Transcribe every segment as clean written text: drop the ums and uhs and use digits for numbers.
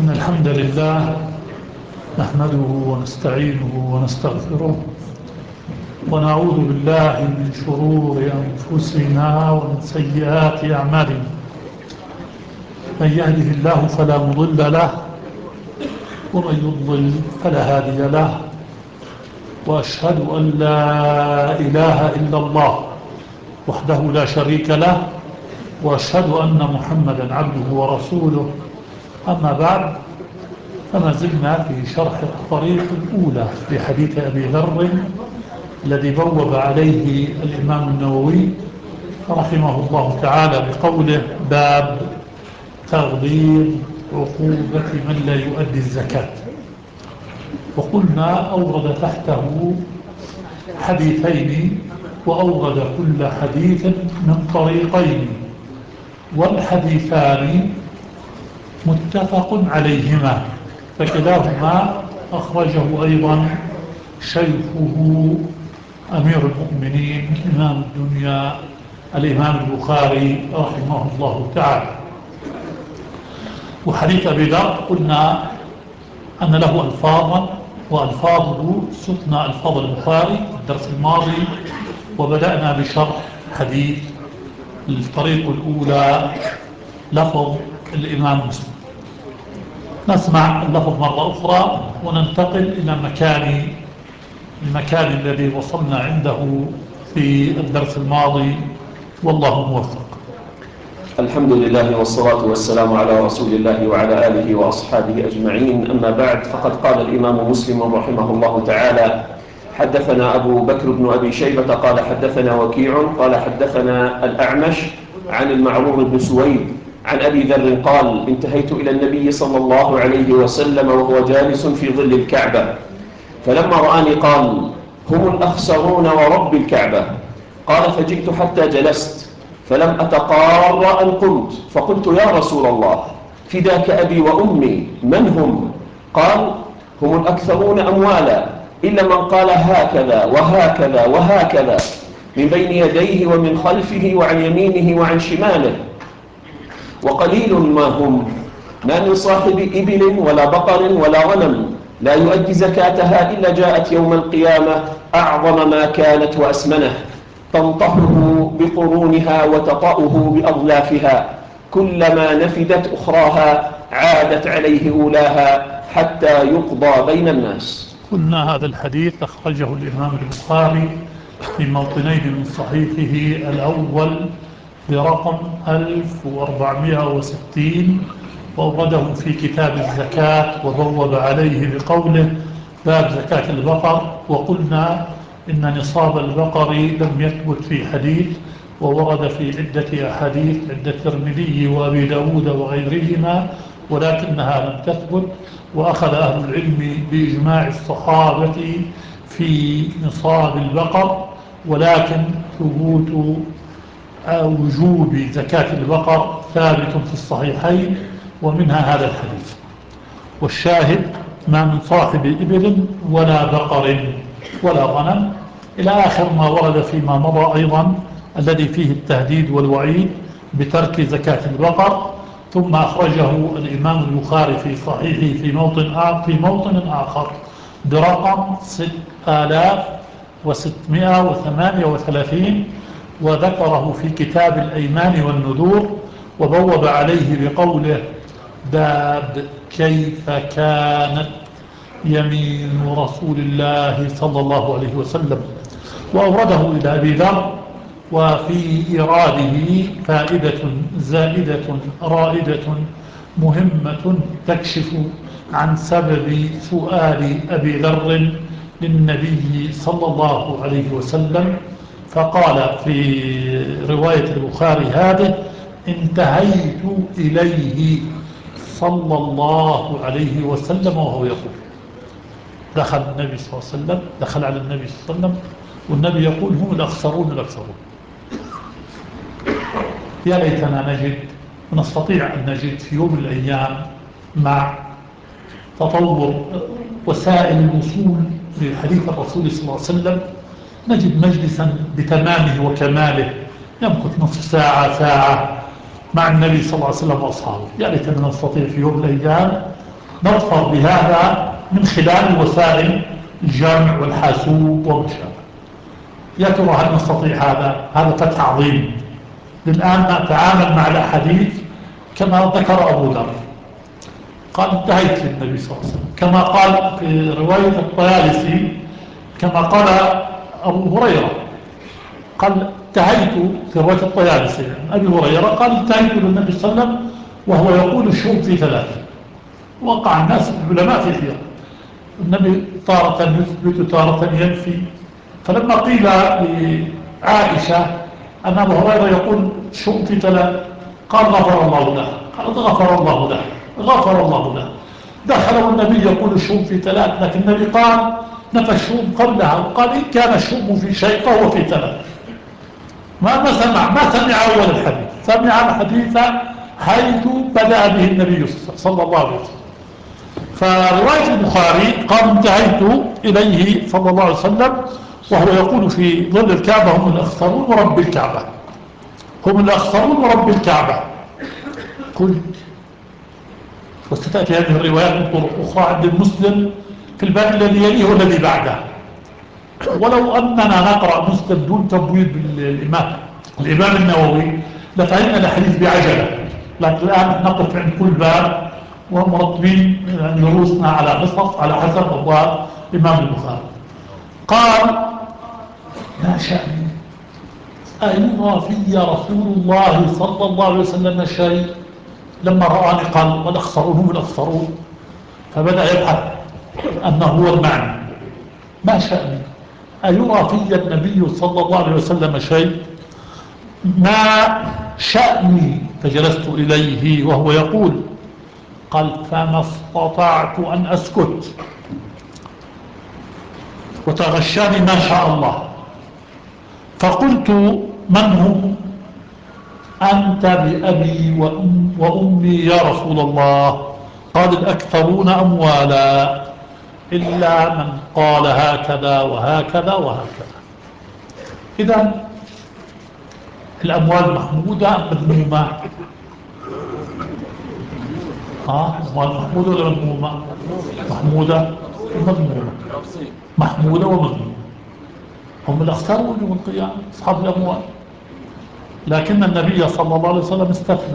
إن الحمد لله نحمده ونستعينه ونستغفره ونعوذ بالله من شرور أنفسنا ومن سيئات أعمالنا. من يهده الله فلا مضل له ومن يضلل فلا هادي له، وأشهد أن لا إله إلا الله وحده لا شريك له، وأشهد أن محمدا عبده ورسوله. أما بعد، فما زلنا في شرح الطريق الأولى في حديث أبي ذر الذي بوب عليه الإمام النووي رحمه الله تعالى بقوله: باب تغليظ عقوبة من لا يؤدي الزكاة. وقلنا أورد تحته حديثين، وأورد كل حديث من طريقين، والحديثان متفق عليهما، فكلاهما أخرجه أيضا شيخه أمير المؤمنين إمام الدنيا الإمام البخاري رحمه الله تعالى. وحديث أبي ذر قلنا أن له ألفاظا، وألفاظه سقنا ألفاظ البخاري في الدرس الماضي، وبدأنا بشرح حديث الطريق الأولى لفظ الإمام مسلم. نسمع اللفظ مرة أخرى وننتقل إلى المكان الذي وصلنا عنده في الدرس الماضي، والله موفق. الحمد لله والصلاة والسلام على رسول الله وعلى آله وأصحابه أجمعين. أما بعد، فقد قال الإمام مسلم رحمه الله تعالى: حدثنا أبو بكر بن أبي شيبة قال حدثنا وكيع قال حدثنا الأعمش عن المعروف بن سويد عن أبي ذر قال: انتهيت إلى النبي صلى الله عليه وسلم وهو جالس في ظل الكعبة، فلما رآني قال: هم الأخسرون ورب الكعبة. قال: فجئت حتى جلست، فلم أتقار أن قمت، فقلت: يا رسول الله، فداك أبي وأمي، من هم؟ قال: هم الأكثرون أموالا، إلا من قال هكذا وهكذا وهكذا من بين يديه ومن خلفه وعن يمينه وعن شماله، وقليل ما هم، ما من صاحب إبل ولا بقر ولا غنم لا يؤدي زكاتها إلا جاءت يوم القيامة أعظم ما كانت وأسمنه، تنطحه بقرونها وتطأه بأظلافها، كلما نفدت أخراها عادت عليه أولاها حتى يقضى بين الناس. قلنا هذا الحديث أخرجه الإمام البخاري في موطنين من صحيحه، الأول برقم 1460، وأورده في كتاب الزكاة وبوب عليه بقوله: باب زكاة البقر. وقلنا إن نصاب البقر لم يثبت في حديث، وورد في عدة أحاديث عند الترمذي وأبي داود وغيرهما، ولكنها لم تثبت. وأخذ أهل العلم بإجماع الصحابة في نصاب البقر، ولكن ثبوت وجوب زكاة البقر ثابت في الصحيحين، ومنها هذا الحديث. والشاهد: ما من صاحب إبل ولا بقر ولا غنم، إلى آخر ما ورد فيما مضى أيضا، الذي فيه التهديد والوعيد بترك زكاة البقر. ثم أخرجه الإمام البخاري في صحيحه في موطن آخر برقم 6638، وذكره في كتاب الأيمان والنذور، وبوب عليه بقوله: باب كيف كانت يمين رسول الله صلى الله عليه وسلم. وأورده إلى أبي ذر، وفي إراده فائدة زائدة رائدة مهمة تكشف عن سبب سؤال أبي ذر للنبي صلى الله عليه وسلم. فقال في رواية البخاري هذه: انتهيت إليه صلى الله عليه وسلم وهو يقول. دخل النبي صلى الله عليه وسلم، دخل على النبي صلى الله عليه وسلم والنبي يقول: هم الأخسرون الأخسرون. يا ليتنا نجد ونستطيع أن نجد في يوم من الأيام، مع تطور وسائل الوصول لحديث الرسول صلى الله عليه وسلم، نجد مجلسا بتمامه وكماله يمكث نصف ساعة ساعة مع النبي صلى الله عليه وسلم وأصحابه. يا ليتنا نستطيع في يوم من الأيام نظفر بهذا من خلال وسائل الجمع والحاسوب وما شابه. يا ترى هل نستطيع هذا؟ هذا فتح عظيم. الآن نتعامل مع الأحاديث كما ذكر أبو ذر، قال انتهيت للنبي صلى الله عليه وسلم، كما قال في رواية الطيالسي، كما قال أبو هريرة، قال انتهيت في رواية الطيالسي عن أبي هريرة، قال انتهيت للنبي صلى الله عليه وسلم وهو يقول الشوم في ثلاثة. وقع الناس العلماء في حيرة، النبي تارة يثبت تارة ينفي. فلما قيل لعائشة أن أبو هريرة يقول الشوم في ثلاثة، قال غفر الله له، قالت غفر الله له، غفر الله له. دخل والنبي يقول الشوم في ثلاث، لكن النبي قال نفى الشوم قبلها، وقال إن كان الشوم في شيء فهو في ثلاث. ما سمع أول الحديث، سمع الحديث حيث بدأ به النبي صلى الله عليه وسلم. فرواية البخاري قال انتهيت إليه صلى الله عليه وسلم وهو يقول في ظل الكعبة هم الأخسرون ورب الكعبة، هم الأخسرون ورب الكعبة. قلت وستأتي هذه الروايات من طرق أخرى عند المسلم في الباب الذي يليه والذي بعده. ولو أننا نقرأ مسلم دون تبويب الإمام النووي لفهمنا الحديث بعجلة، لكن الآن نقف عند كل باب ومرتبين رؤوسنا على قصص على حسب أبواب الإمام البخاري. قال ما شأني أيرى في رسول الله صلى الله عليه وسلم شيء؟ لما رآني قال والأخسرون هم الأخسرون، فبدأ يبحث أنه هو المعنى. ما شأني أيرى في النبي صلى الله عليه وسلم شيء؟ ما شأني؟ فجلست إليه وهو يقول، قال فما استطعت أن أسكت وتغشاني ما شاء الله، فقلت من هم؟ أنت بأبي وأمي يا رسول الله. قال الأكثرون أموالا إلا من قال هكذا وهكذا وهكذا. إذن الأموال محمودة أم مذمومة؟ الأموال محمودة ولا مذمومة؟ محمودة ومذمومة، محمودة ومذمومة. هم الأخسرون يوم القيامة أصحاب الأموال، لكن النبي صلى الله عليه وسلم استثنى.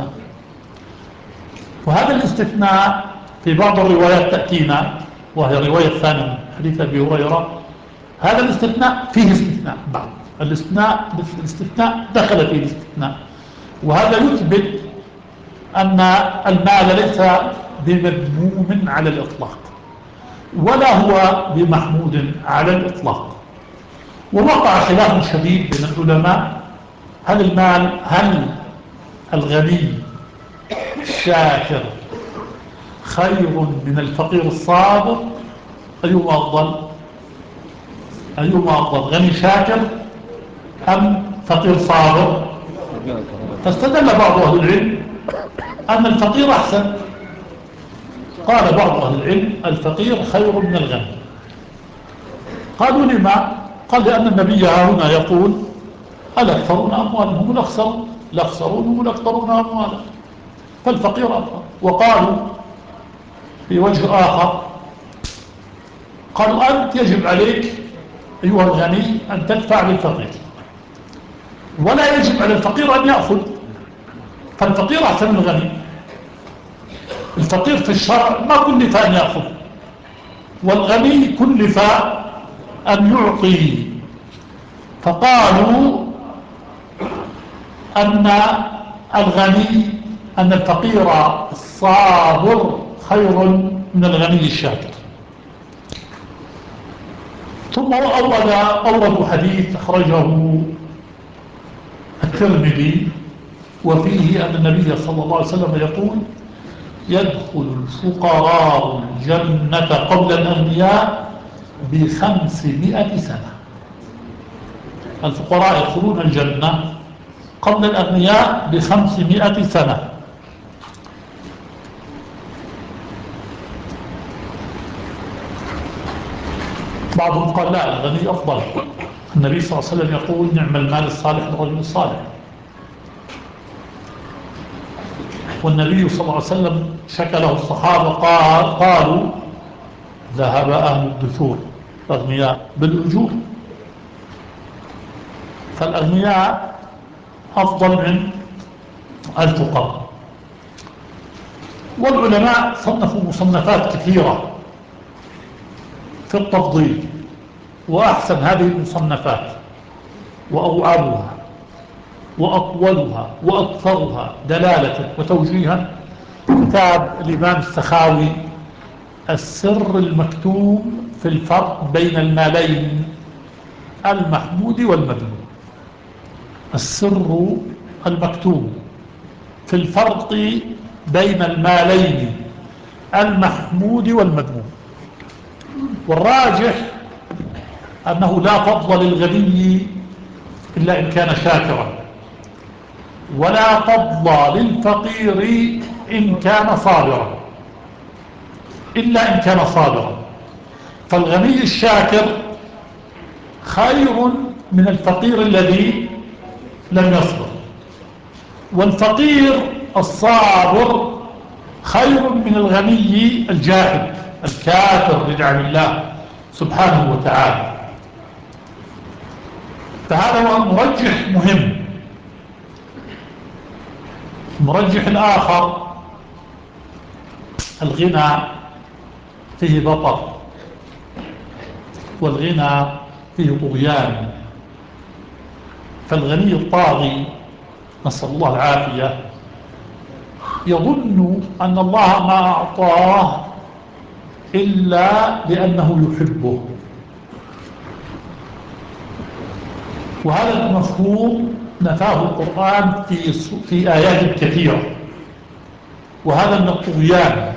وهذا الاستثناء في بعض الروايات تأتينا، وهي الرواية الثانية من حديث أبي هريرة. هذا الاستثناء فيه استثناء بعض الاستثناء دخل فيه الاستثناء، وهذا يثبت أن المال ليس بمذموم على الإطلاق ولا هو بمحمود على الإطلاق. ووقع خلاف شديد بين العلماء، هل الغني الشاكر خير من الفقير الصابر؟ أيهما أفضل، غني شاكر أم فقير صابر؟ فاستدل بعض أهل العلم أن الفقير أحسن. قال بعض أهل العلم الفقير خير من الغني. قالوا لما؟ قال لأن النبي هنا يقول الأكثرون أموالا هم الأخسرون هم الأكثرون أموالا، فالفقير أفضل. وقالوا في وجه آخر، قالوا أنت يجب عليك أيها الغني أن تدفع للفقير، ولا يجب على الفقير أن يأخذ، فالفقير أحسن من الغني. الفقير في الشرع ما كلف أن يأخذ، والغني كلف أن يعطي. فقالوا أن الفقير الصابر خير من الغني الشاكر. ثم أوردوا حديث أخرجه الترمذي وفيه أن النبي صلى الله عليه وسلم يقول يدخل الفقراء الجنة قبل الأغنياء ب500 سنة. الفقراء يدخلون الجنة قبل الأغنياء ب500 سنة. بعضهم قال لا، الغني أفضل. النبي صلى الله عليه وسلم يقول نعم المال الصالح للرجل الصالح. والنبي صلى الله عليه وسلم شكى له الصحابة قالوا ذهب أهل الدثور الأغنياء بالأجور، فالأغنياء أفضل من الفقراء. والعلماء صنفوا مصنفات كثيرة في التفضيل، وأحسن هذه المصنفات وأوعبها وأطولها وأكثرها دلالة وتوجيها كتاب الإمام السخاوي السر المكتوم في الفرق بين المالين المحمود والمذموم. السر المكتوم في الفرق بين المالين المحمود والمذموم. والراجح أنه لا فضل للغني إلا إن كان شاكرا، ولا فضل للفقير إن كان صابرا، إلا إن كان صابرا. فالغني الشاكر خير من الفقير الذي لم يصبر، والفقير الصابر خير من الغني الجاهل الكافر بنعم الله سبحانه وتعالى. فهذا هو مرجح مهم. المرجح الآخر الغنى فيه بطر، والغنى فيه طغيان. فالغني الطاغي نسأل الله العافية يظن أن الله ما أعطاه إلا لأنه يحبه، وهذا المفهوم نفاه القرآن في آيات كثيرة، وهذا من الطغيان.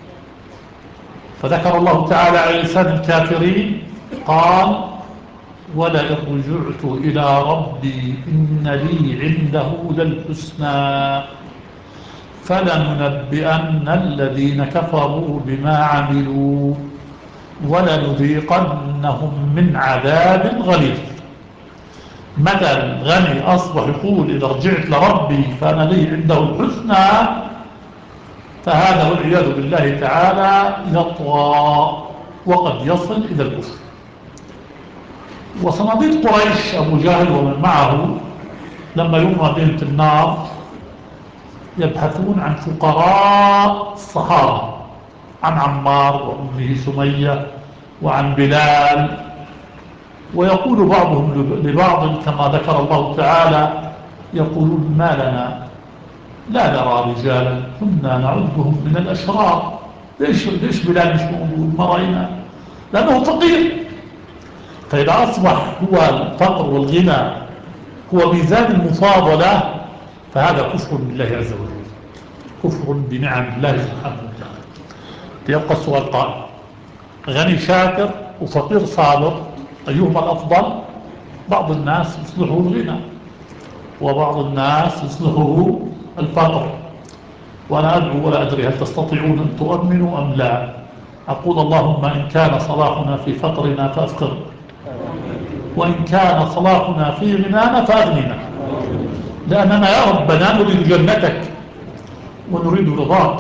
فذكر الله تعالى على لسان الكافرين قال ولئن رجعت إلى ربي إن لي عنده للحسنى فلننبئن الذين كفروا بما عملوا ولنذيقنهم من عذاب غليظ. متى الغني أصبح يقول إذا رجعت لربي فأنا لي عنده الحسنى، فهذا والعياذ بالله تعالى يطغى وقد يصل إلى الكفر. وصناديد قريش أبو جهل ومن معه لما يرمى بهم في النار يبحثون عن فقراء الصحابة، عن عمار وأمه سمية وعن بلال، ويقول بعضهم لبعض كما ذكر الله تعالى يقولون ما لنا لا نرى رجالا كنا نعدهم من الأشرار. ليش بلال مش موجود؟ ما رأينا، لأنه فقير. فإذا أصبح هو الفقر والغنى هو ميزان المفاضلة فهذا كفر بالله عز وجل، كفر بنعم الله سبحانه وتعالى. يبقى السؤال قائم: غني شاكر وفقير صابر أيهما الأفضل؟ بعض الناس يصلحه الغنى وبعض الناس يصلحه الفقر. وأنا أدعو ولا أدري هل تستطيعون أن تؤمنوا أم لا. أقول اللهم إن كان صلاحنا في فقرنا فأفقر، وإن كان صلاحنا في غنانا فأغننا، لأننا يا ربنا نريد جنتك ونريد رضاك.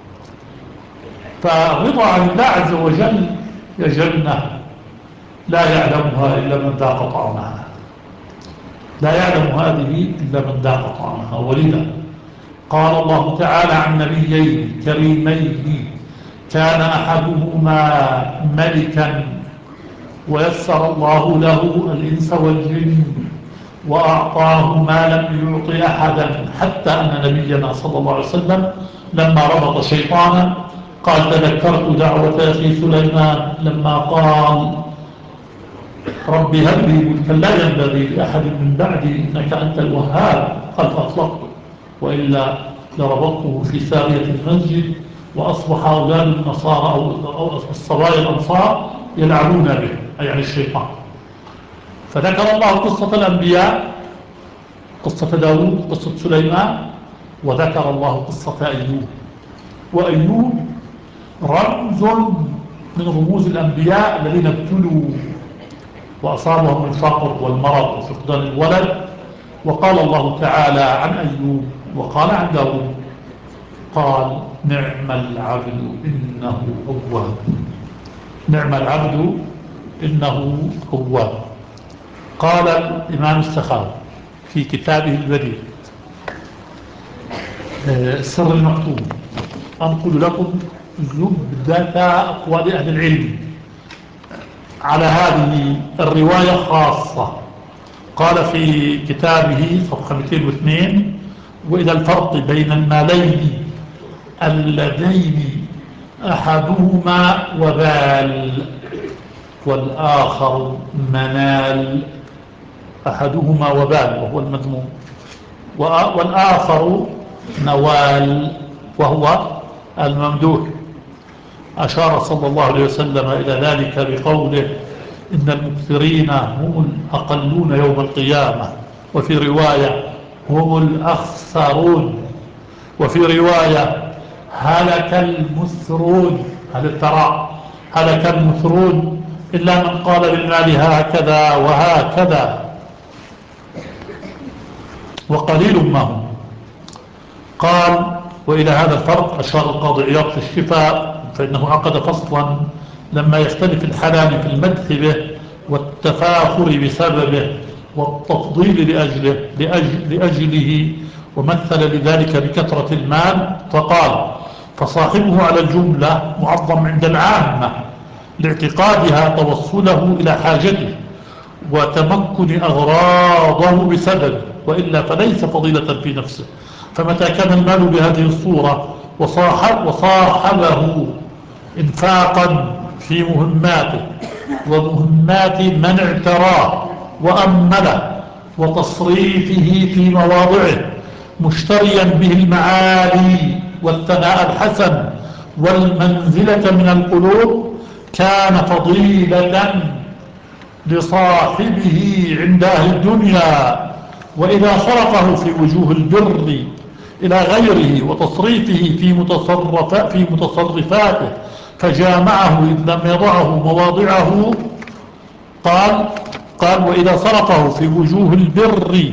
فالرضا عن الله عز وجل يا جنة لا يعلمها إلا من ذاق طعمها، لا يعلم هذه إلا من ذاق طعمها. ولذا قال الله تعالى عن نبيين كريمين كان أحدهما ملكا ويسر الله له الإنس والجن وأعطاه ما لم يعطي أحدا، حتى أن نبينا صلى الله عليه وسلم لما ربط شيطانا قال تذكرت دعوة أخي سليمان لما قال رب هب لي ملكا لا ينبغي لأحد من بعدي إنك أنت الوهاب، قال فأطلقته وإلا لربطته في سارية المسجد وأصبح أولاد النصارى أو الصبايا الأنصار يلعبون به، أي يعني الشيطان. فذكر الله قصة الأنبياء، قصة داود، قصة سليمان، وذكر الله قصة أيوب. وأيوب رمز من رموز الأنبياء الذين ابتلوا وأصابهم الفقر والمرض وفقدان الولد. وقال الله تعالى عن أيوب وقال عن داود قال نعم العبد إنه أواب. نعم العبد إنه أواب. قال الإمام السخاوي في كتابه البديع السر المكتوب، أنقل لكم زبدة أقوال أهل العلم على هذه الرواية خاصة. قال في كتابه صفحة 202: وإلى الفرق بين المالين اللذين أحدهما وبال والآخر منال. أحدهما وبال وهو المذموم، والآخر نوال وهو الممدوح. أشار صلى الله عليه وسلم إلى ذلك بقوله إن المكثرين هم الأقلون يوم القيامة، وفي رواية هم الأخسرون، وفي رواية هلك المثرون. هل الترى هلك المثرون إلا من قال بالمال هكذا وهكذا وقليل ما هم. قال وإلى هذا الفرق أشار القاضي عياض في الشفاء، فإنه عقد فصلا لما يختلف الحلال في المدح به والتفاخر بسببه والتفضيل لأجله، ومثل لذلك بكثرة المال فقال فصاحبه على الجملة معظم عند العامة لاعتقادها توصله إلى حاجته وتمكن أغراضه بسبب، وإلا فليس فضيلة في نفسه. فمتى كان المال بهذه الصورة وصاحبه إنفاقا في مهماته ومهمات من اعتراه وأمله وتصريفه في مواضعه مشتريا به المعالي والثناء الحسن والمنزلة من القلوب، كان فضيلة لصاحبه عند أهل الدنيا. وإذا صرفه في وجوه البر إلى غيره وتصريفه في متصرفاته فجامعه إذ لم يضعه مواضعه، قال وإذا صرفه في وجوه البر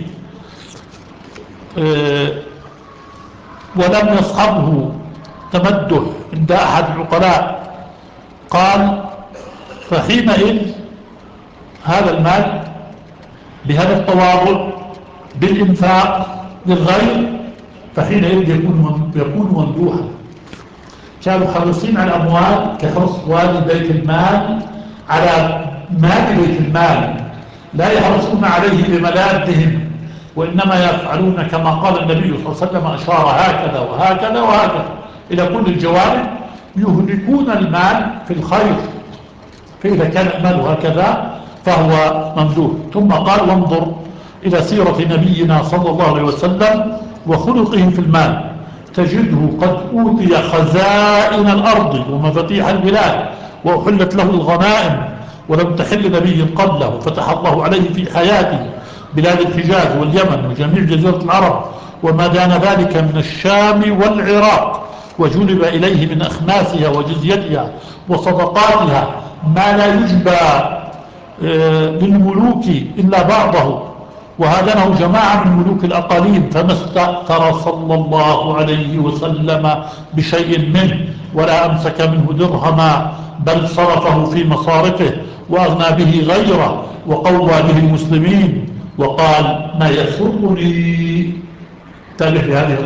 ولم يصحبه تمدح عند أحد العقلاء، قال فحينئذ هذا المال بهذا التواضع بالإنفاق للغير فحينئذ يكون ممدوحا. كانوا حريصين على الأموال كحرص والد بيت المال على مال بيت المال، لا يحرصون عليه بملابهم، وإنما يفعلون كما قال النبي صلى الله عليه وسلم أشار هكذا وهكذا وهكذا إلى كل الجوانب، يهلكون المال في الخير. فإذا كان المال هكذا فهو ممدوح. ثم قال وانظر إلى سيرة نبينا صلى الله عليه وسلم وخلقه في المال، تجده قد أوتي خزائن الأرض ومفاتيح البلاد وأحلت له الغنائم ولم تحل نبي قبله، فتح الله عليه في حياته بلاد الحجاز واليمن وجميع جزيرة العرب وما دان ذلك من الشام والعراق، وجلب إليه من أخماسها وجزيتها وصدقاتها ما لا يجبى للملوك إلا بعضه، وهذا جماعة من ملوك الأقاليم، فما استأثر صلى الله عليه وسلم بشيء منه ولا أمسك منه درهما، بل صرفه في مصارفه وأغنى به غيره وقوى به المسلمين. وقال ما يسرني. تالف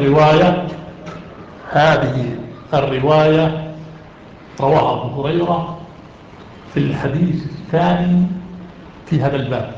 هذه الرواية رواها أبو هريرة في الحديث الثاني في هذا الباب.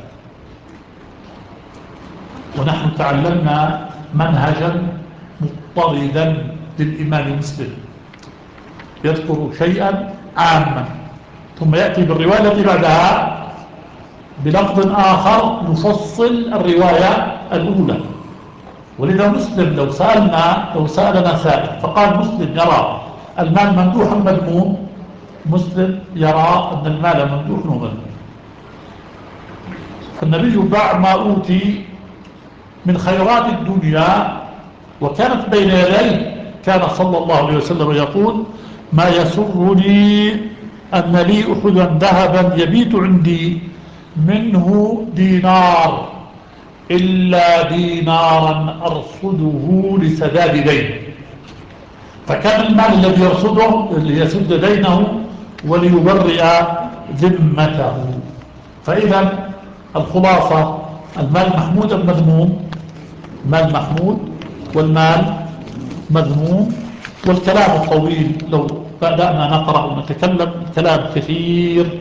ونحن تعلمنا منهجا مضطردا للإمام مسلم، يذكر شيئا عاما ثم يأتي بالرواية التي بعدها بلفظ آخر يفصل الرواية الأولى. ولذا مسلم لو سألنا سائل فقال مسلم يرى المال ممدوحا مذموم، مسلم يرى أن المال ممدوح ومذموم. فالنبي بعد ما أوتي من خيرات الدنيا وكانت بين يديه كان صلى الله عليه وسلم يقول ما يسرني أن لي أحدا ذهبا يبيت عندي منه دينار إلا دينارا أرصده لسداد دين. فكان المال الذي يرصده ليسد دينه وليبرئ ذمته. فإذا الخلاصة المال محمود أم مذموم؟ المال محمود والمال مذموم. والكلام الطويل لو بدأنا نقرأ ونتكلم كلام كثير،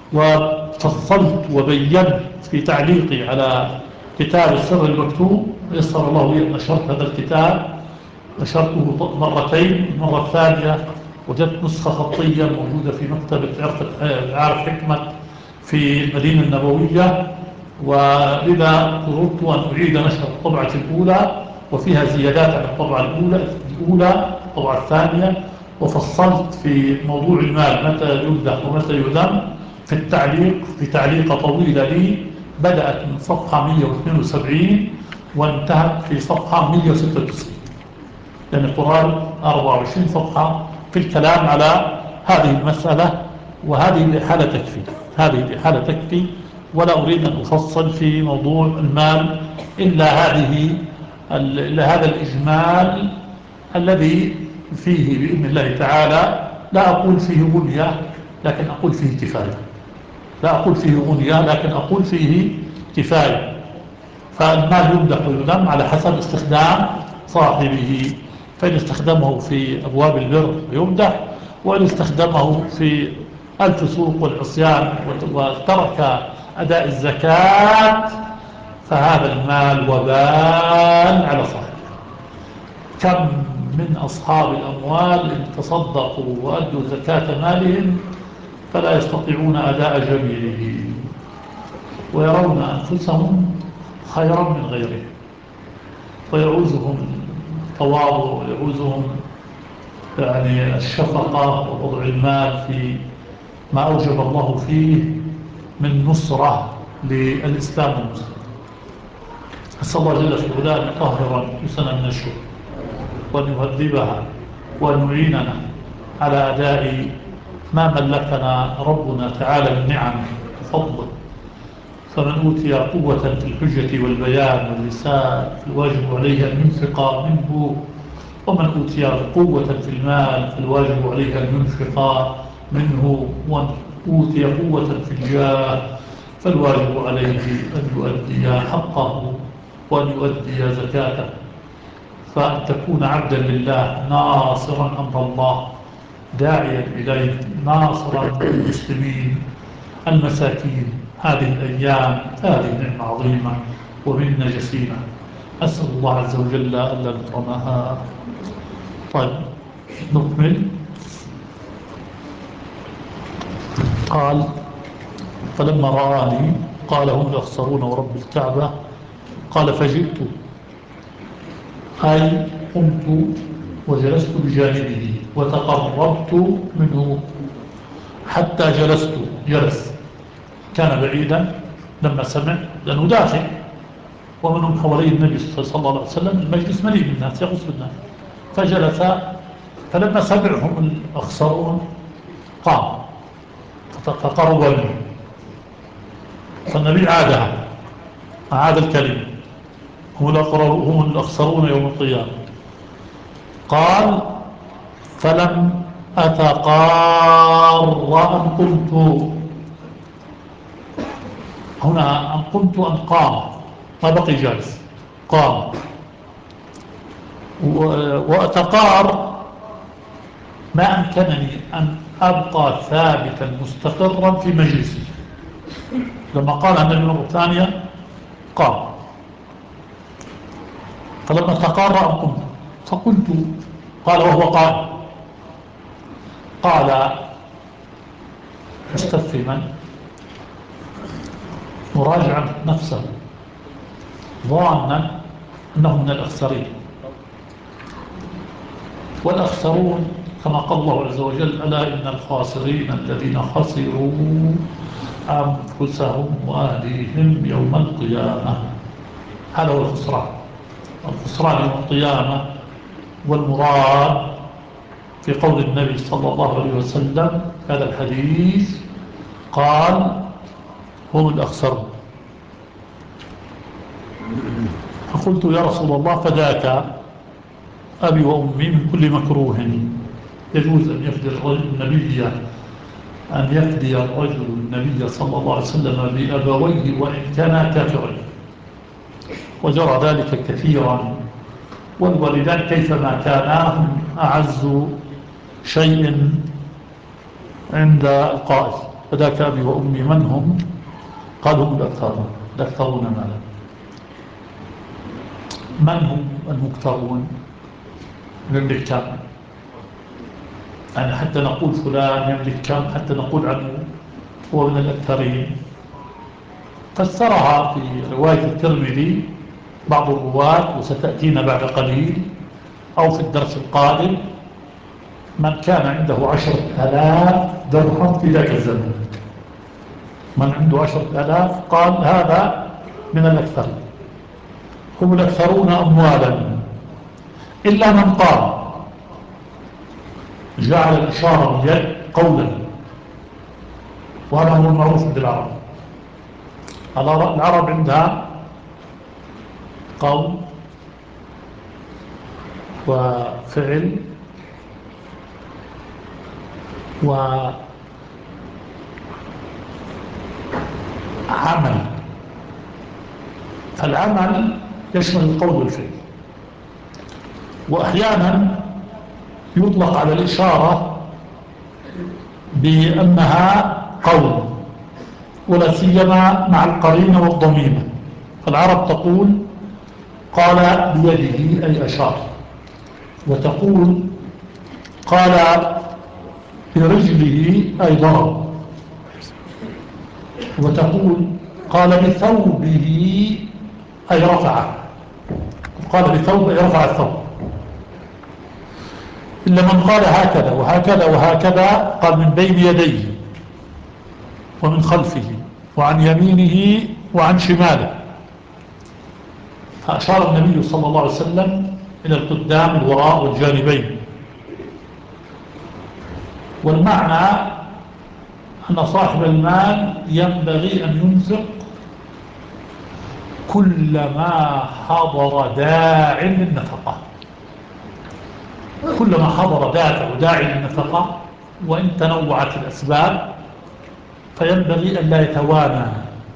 وفصلت وبينت في تعليقي على كتاب السر المكتوب، يسر الله لي أن نشرت هذا الكتاب، نشرته مرتين. المرة الثانية وجدت نسخة خطية موجودة في مكتبة عارف حكمة في المدينة النبوية، ولذا قررت أن أعيد نشر الطبعة الأولى وفيها زيادات عن الطبعة الأولى الطبعة الثانية، وفصلت في موضوع المال متى يمدح ومتى يذم في تعليقة طويلة لي بدأت من صفحة 172 وانتهت في صفحة 196، لأن القرآن 24 صفحة في الكلام على هذه المسألة، وهذه الإحالة تكفي، هذه الإحالة تكفي، ولا أريد أن أفصل في موضوع المال إلا هذا الإجمال الذي فيه بإذن الله تعالى لا أقول فيه غنية لكن أقول فيه كفاية، لا أقول فيه غنية لكن أقول فيه كفاية. فالمال يمدح ويذم على حسب استخدام صاحبه، فإن استخدمه في أبواب البر يمدح، وإن استخدمه في الفسوق والعصيان وترك أداء الزكاة فهذا المال وبال على صاحبه. كم من أصحاب الأموال إن تصدقوا وأدوا زكاة مالهم فلا يستطيعون أداء جميله، ويرون أنفسهم خيرا من غيرهم، ويعوزهم التواضع ويعوزهم يعني الشفقة ووضع المال في ما أوجب الله فيه من نصرة للإسلام والمسلمين. أسأل الله جل في علاه أن يطهر نفوسنا من الشرك وأن يهذبها وأن يعيننا على أداء ما ملكنا ربنا تعالى من نعم وفضل. فمن أوتي قوة في الحجة والبيان واللسان فالواجب عليه أن ينفق منه، ومن أوتي قوة في المال فالواجب عليه أن ينفق منه، ومن أوتي قوة في الجاه فالواجب عليه أن يؤدي حقه وأن يؤدي زكاته. فأن تكون عبدا لله ناصرا أمر الله داعيا إليه ناصرا للمسلمين المساكين، هذه الأيام هذه نعمة عظيمة ومنة جسيمة، أسأل الله عز وجل ألا نكرمها. طيب نكمل. قال فلما رآني قال هم الأخسرون ورب الكعبة، قال فجئت أي قمت وجلست بجانبه وتقربت منه حتى جلس كان بعيدا لما سمع لأنه داخل ومنهم حوالي النبي صلى الله عليه وسلم، المجلس مليء بالناس يغص بالناس، فجلس. فلما سمعهم الأخسرون قام فقرب منه، فالنبي عاد الكلمة هم الأخسرون يوم القيامة. قال فلم أتقار أن قمت، هنا أن قمت أن قام، ما بقي جالس، قام. وأتقار ما أمكنني أن أبقى ثابتا مستقرا في مجلسي. لما قال النبي المرة الثانية قام، فلما تقار أن قمت فقلت، قال وهو قائم، قال مستفهما مراجعا نفسه ظانا أنه من الأخسرين. والأخسرون كما قال الله عز وجل ألا إن الخاسرين الذين خسروا أنفسهم وأهليهم يوم القيامة. هذا هو الخسران يوم القيامة. والمراد في قول النبي صلى الله عليه وسلم هذا الحديث قال هم الأخسرون. فقلت يا رسول الله فذاك أبي وأمي من كل مكروه. يجوز أن يفدي الرجل النبي صلى الله عليه وسلم بأبويه وإن كانا كافرين، وجرى ذلك كثيرا. والوالدان كيفما كانا هم أعز شيء عند القائل. فذاك أبي وأمي من هم؟ قال هم الأكثرون مالا. من هم المكثرون؟ يملك كم؟ يعني حتى نقول فلان يملك كم، حتى نقول عنه هو من الأكثرين. فسرها في رواية الترمذي بعض الرواة، وستأتينا بعد قليل أو في الدرس القادم: من كان عنده 10,000 درهم في ذاك الزمن. من عنده 10,000 قال هذا من الأكثرين، هم الأكثرون أموالا. إلا من قال جعل الإشارة باليد قولا، وهذا هو المعروف عند العرب. العرب عندها قول وفعل وعمل. فالعمل يشمل القول والفعل، وأحيانا يطلق على الإشارة بأنها قول، ولا سيما مع القرينة والضميمة. فالعرب تقول قال بيده أي أشار، وتقول قال برجله أي ضرب، وتقول قال بثوبه أي رفعه. قال بثوبه أي رفع الثوب. إلا من قال هكذا وهكذا وهكذا، قال من بين يديه ومن خلفه وعن يمينه وعن شماله. فأشار النبي صلى الله عليه وسلم إلى القدام الوراء والجانبين. والمعنى أن صاحب المال ينبغي أن ينفق كلما حضر داع للنفقة، كلما حضر داعي للنفقة، وإن تنوعت الأسباب فينبغي أن لا يتوانى.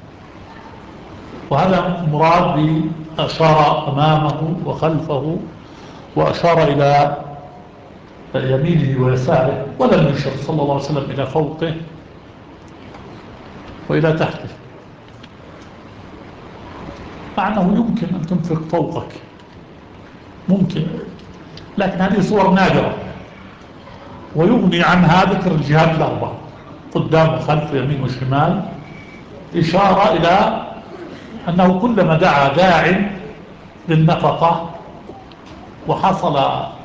وهذا مراد بأشار أمامه وخلفه، وأشار إلى يمينه ويساره، ولم يشر صلى الله عليه وسلم إلى فوقه وإلى تحته، مع أنه يمكن أن تنفق فوقك، ممكن، لكن هذه صور نادرة، ويغني عنها ذكر الجهات الأربع: قدام وخلف ويمين وشمال، إشارة إلى أنه كلما دعا داع للنفقة وحصل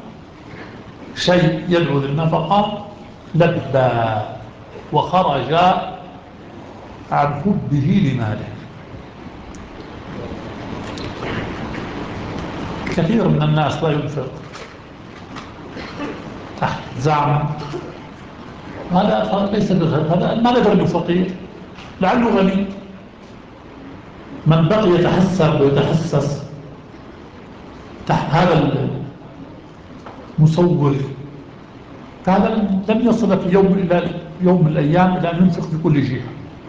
شيء يدعو للنفقة لبى وخرج عن حبه لماله. كثير من الناس لا ينفق تحت زعم هذا ليس بغير، هذا ما ندري فقير، لعله غني. من بقي يتحسب ويتحسس تحت هذا المصور، فهذا لم يصل في يوم من الأيام إلى أن ينفق بكل جهة.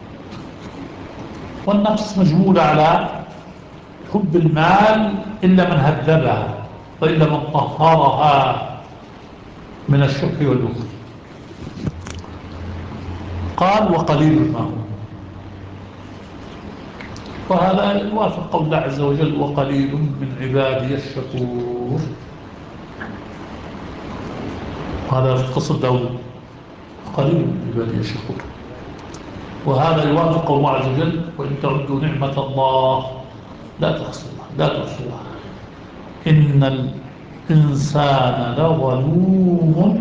والنفس مجبولة على حب المال إلا من هذبها، وإلا من طهرها من الشح والبخل. قال وقليل ما هو، وهذا يوافق قول الله عز وجل: وقليل من عبادي الشكور. هذا في قصة داود: قليل من عبادي الشكور. وهذا يوافق الله عز وجل: وإن تعدوا نعمة الله لا تحصوها إن الإنسان لظلوم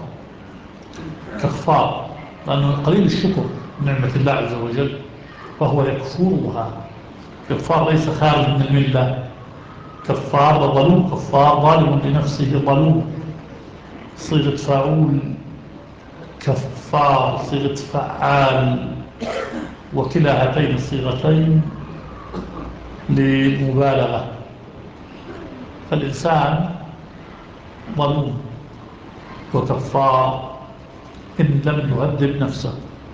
كفار، لأنه قليل الشكر نعمة الله عز وجل فهو يكفرها. كفار ليس خارج من الملة، كفار ظلوم، كفار ظالم لنفسه ظلوم، صيغة فاعول، كفار صيغة فعال، وكلا هاتين الصيغتين لمبالغة. فالإنسان ظلوم وكفار إن لم يهذب نفسه،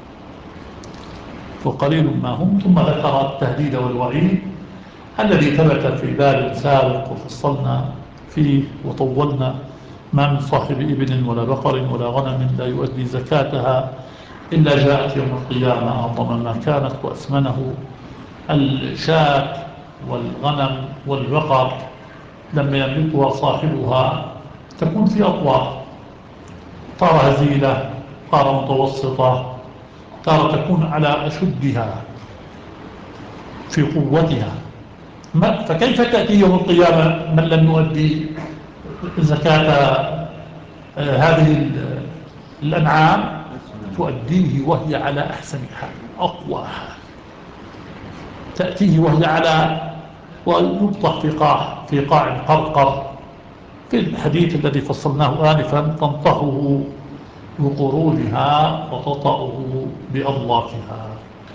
وقليل ما هم. ثم ذكر التهديد والوعيد الذي ثبت في باب سابق وفصلنا فيه وطولنا: ما من صاحب إبل ولا بقر ولا غنم لا يؤدي زكاتها إلا جاءت يوم القيامة أعظم ما كانت وأثمنه. الشاة والغنم والبقر لما يملكها صاحبها تكون في أطوار، تارة هزيلة، تارة متوسطة، تارة تكون على أشدها في قوتها. فكيف تأتي يوم القيامة من لم يؤدي زكاة هذه الأنعام؟ تؤديه وهي على أحسن حال، أقوى حال، تأتيه وهي على ويبطح في قاع قرقر، في الحديث الذي فصلناه آنفا: تنطحه بقرونها وتطأه بأضلافها،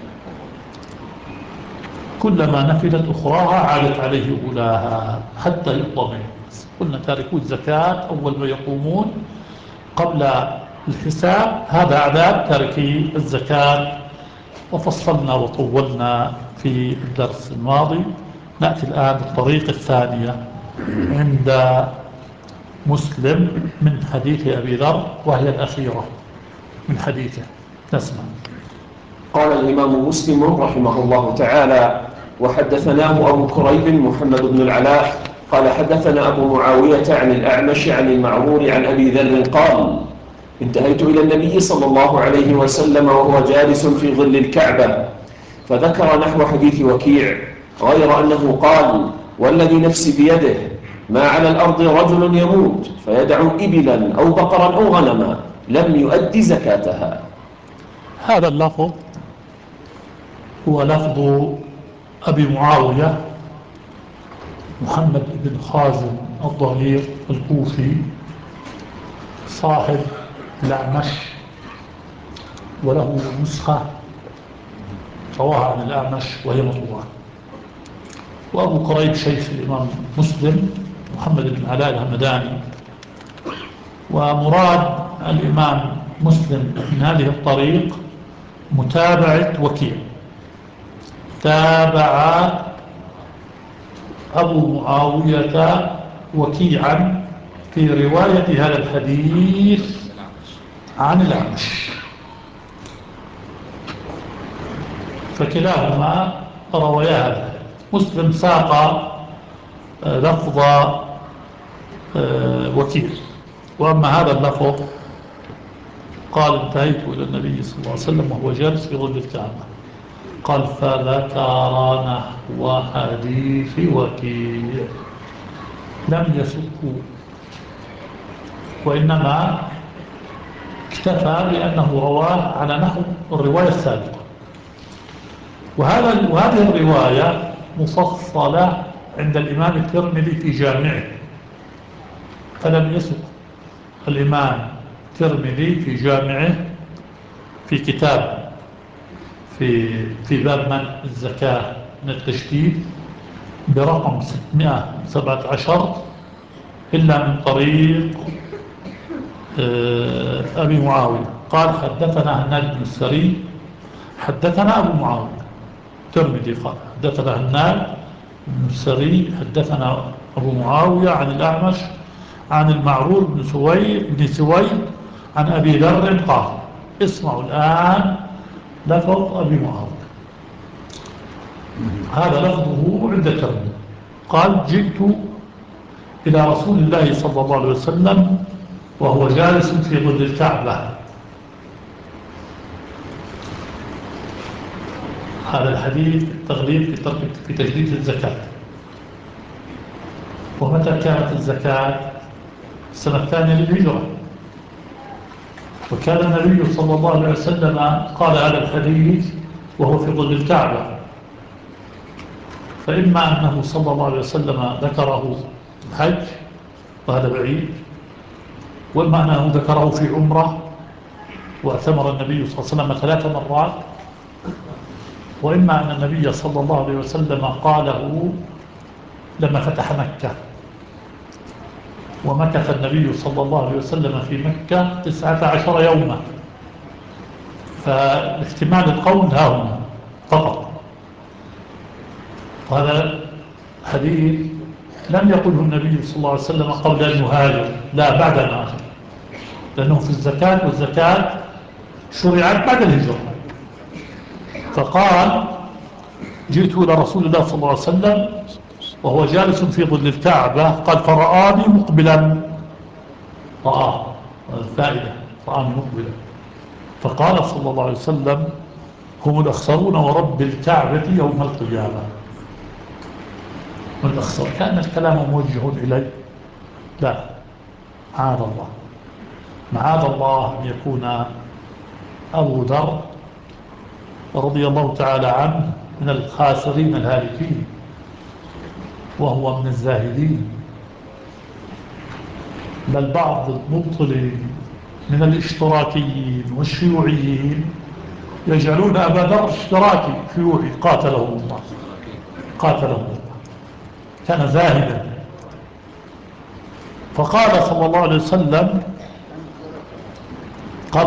كلما نفدت أخراها عادت عليه أولاها حتى يقضى منه. قلنا تاركو الزكاة أول ما يقومون قبل الحساب هذا عذاب تاركي الزكاة، وفصلنا وطولنا في الدرس الماضي. نأتي الآن بالطريقة الثانية عند مسلم من حديث أبي ذر، وهي الأخيرة من حديثه. نسمع. قال الإمام مسلم رحمه الله تعالى: وحدثناه أبو كريب محمد بن العلاء قال حدثنا أبو معاوية عن الأعمش عن المعرور عن أبي ذر قال: انتهيت إلى النبي صلى الله عليه وسلم وهو جالس في ظل الكعبة، فذكر نحو حديث وكيع، غير أنه قال: والذي نفسي بيده ما على الأرض رجل يموت فيدع إبلا أو بقرا أو غنما لم يؤد زكاتها. هذا اللفظ هو لفظ أبي معاوية محمد بن خازم الضرير الكوفي صاحب الأعمش، وله نسخة رواها عن الأعمش وهي مطبوعة. وأبو كريب شيخ الإمام مسلم محمد بن علاء الهمداني. ومراد الإمام مسلم من هذه الطريق متابعة وكيع، تابع أبو معاوية وكيعا في رواية هذا الحديث عن الأعمش، فكلاهما روايا هذا. مسلم ساق لفظ وكيع، وأما هذا اللفظ قال: انتهيت إلى النبي صلى الله عليه وسلم وهو جالس في ظل الكعبة، قال: فذكر نحو حديث وكيع، لم يسكوا، وإنما اكتفى بأنه رواه على نحو الرواية السابقة. وهذه الرواية مفصلة عند الإمام الترمذي في جامعه، فلم يسق الإمام الترمذي في جامعه في كتاب في باب منع الزكاة من التشديد برقم 617 إلا من طريق أبي معاوية. قال: حدثنا هناد بن السري حدثنا أبو معاوية. الترمذي قال: حدثنا هناد بن السري حدثنا أبو معاوية عن الأعمش عن المعرور بن سويد عن أبي ذر قال. اسمعوا الآن لفظ أبي معاوية، هذا لفظه عند الترمذي. قال: جئت إلى رسول الله صلى الله عليه وسلم وهو جالس في ظل الكعبة. هذا الحديث التغليب في تجديد الزكاة. ومتى كانت الزكاة؟ السنة الثانية للهجرة. وكان النبي صلى الله عليه وسلم قال هذا الحديث وهو في ظل الكعبة، فإما أنه صلى الله عليه وسلم ذكره الحج وهذا بعيد، وإما أنه ذكره في عمرة وأثمر النبي صلى الله عليه وسلم 3 مرات، وإما أن النبي صلى الله عليه وسلم قاله لما فتح مكة ومكث النبي صلى الله عليه وسلم في مكة 19 يوما، فاحتمال القول ها هنا فقط. وهذا حديث لم يقله النبي صلى الله عليه وسلم قبل أن يهاجر، لا بعد أن هاجر، لأنه في الزكاة، والزكاة شرعت بعد الهجرة. فقال: جئت إلى رسول الله صلى الله عليه وسلم وهو جالس في ظل الكعبة، قال: فرآني مقبلا، الفائدة، رآني مقبلا، فقال صلى الله عليه وسلم: هم الأخسرون ورب الكعبة يوم القيامة. من الأخسر؟ كان الكلام موجه إلي؟ لا، معاذ الله، معاذ الله أن يكون أبو ذر رضي الله تعالى عنه من الخاسرين الهالكين، وهو من الزاهدين، بل بعض المبطلين من الاشتراكيين والشيوعيين يجعلون أبا ذر اشتراكي شيوعي، قاتله الله، قاتله الله، كان زاهدا. فقال صلى الله عليه وسلم، قال: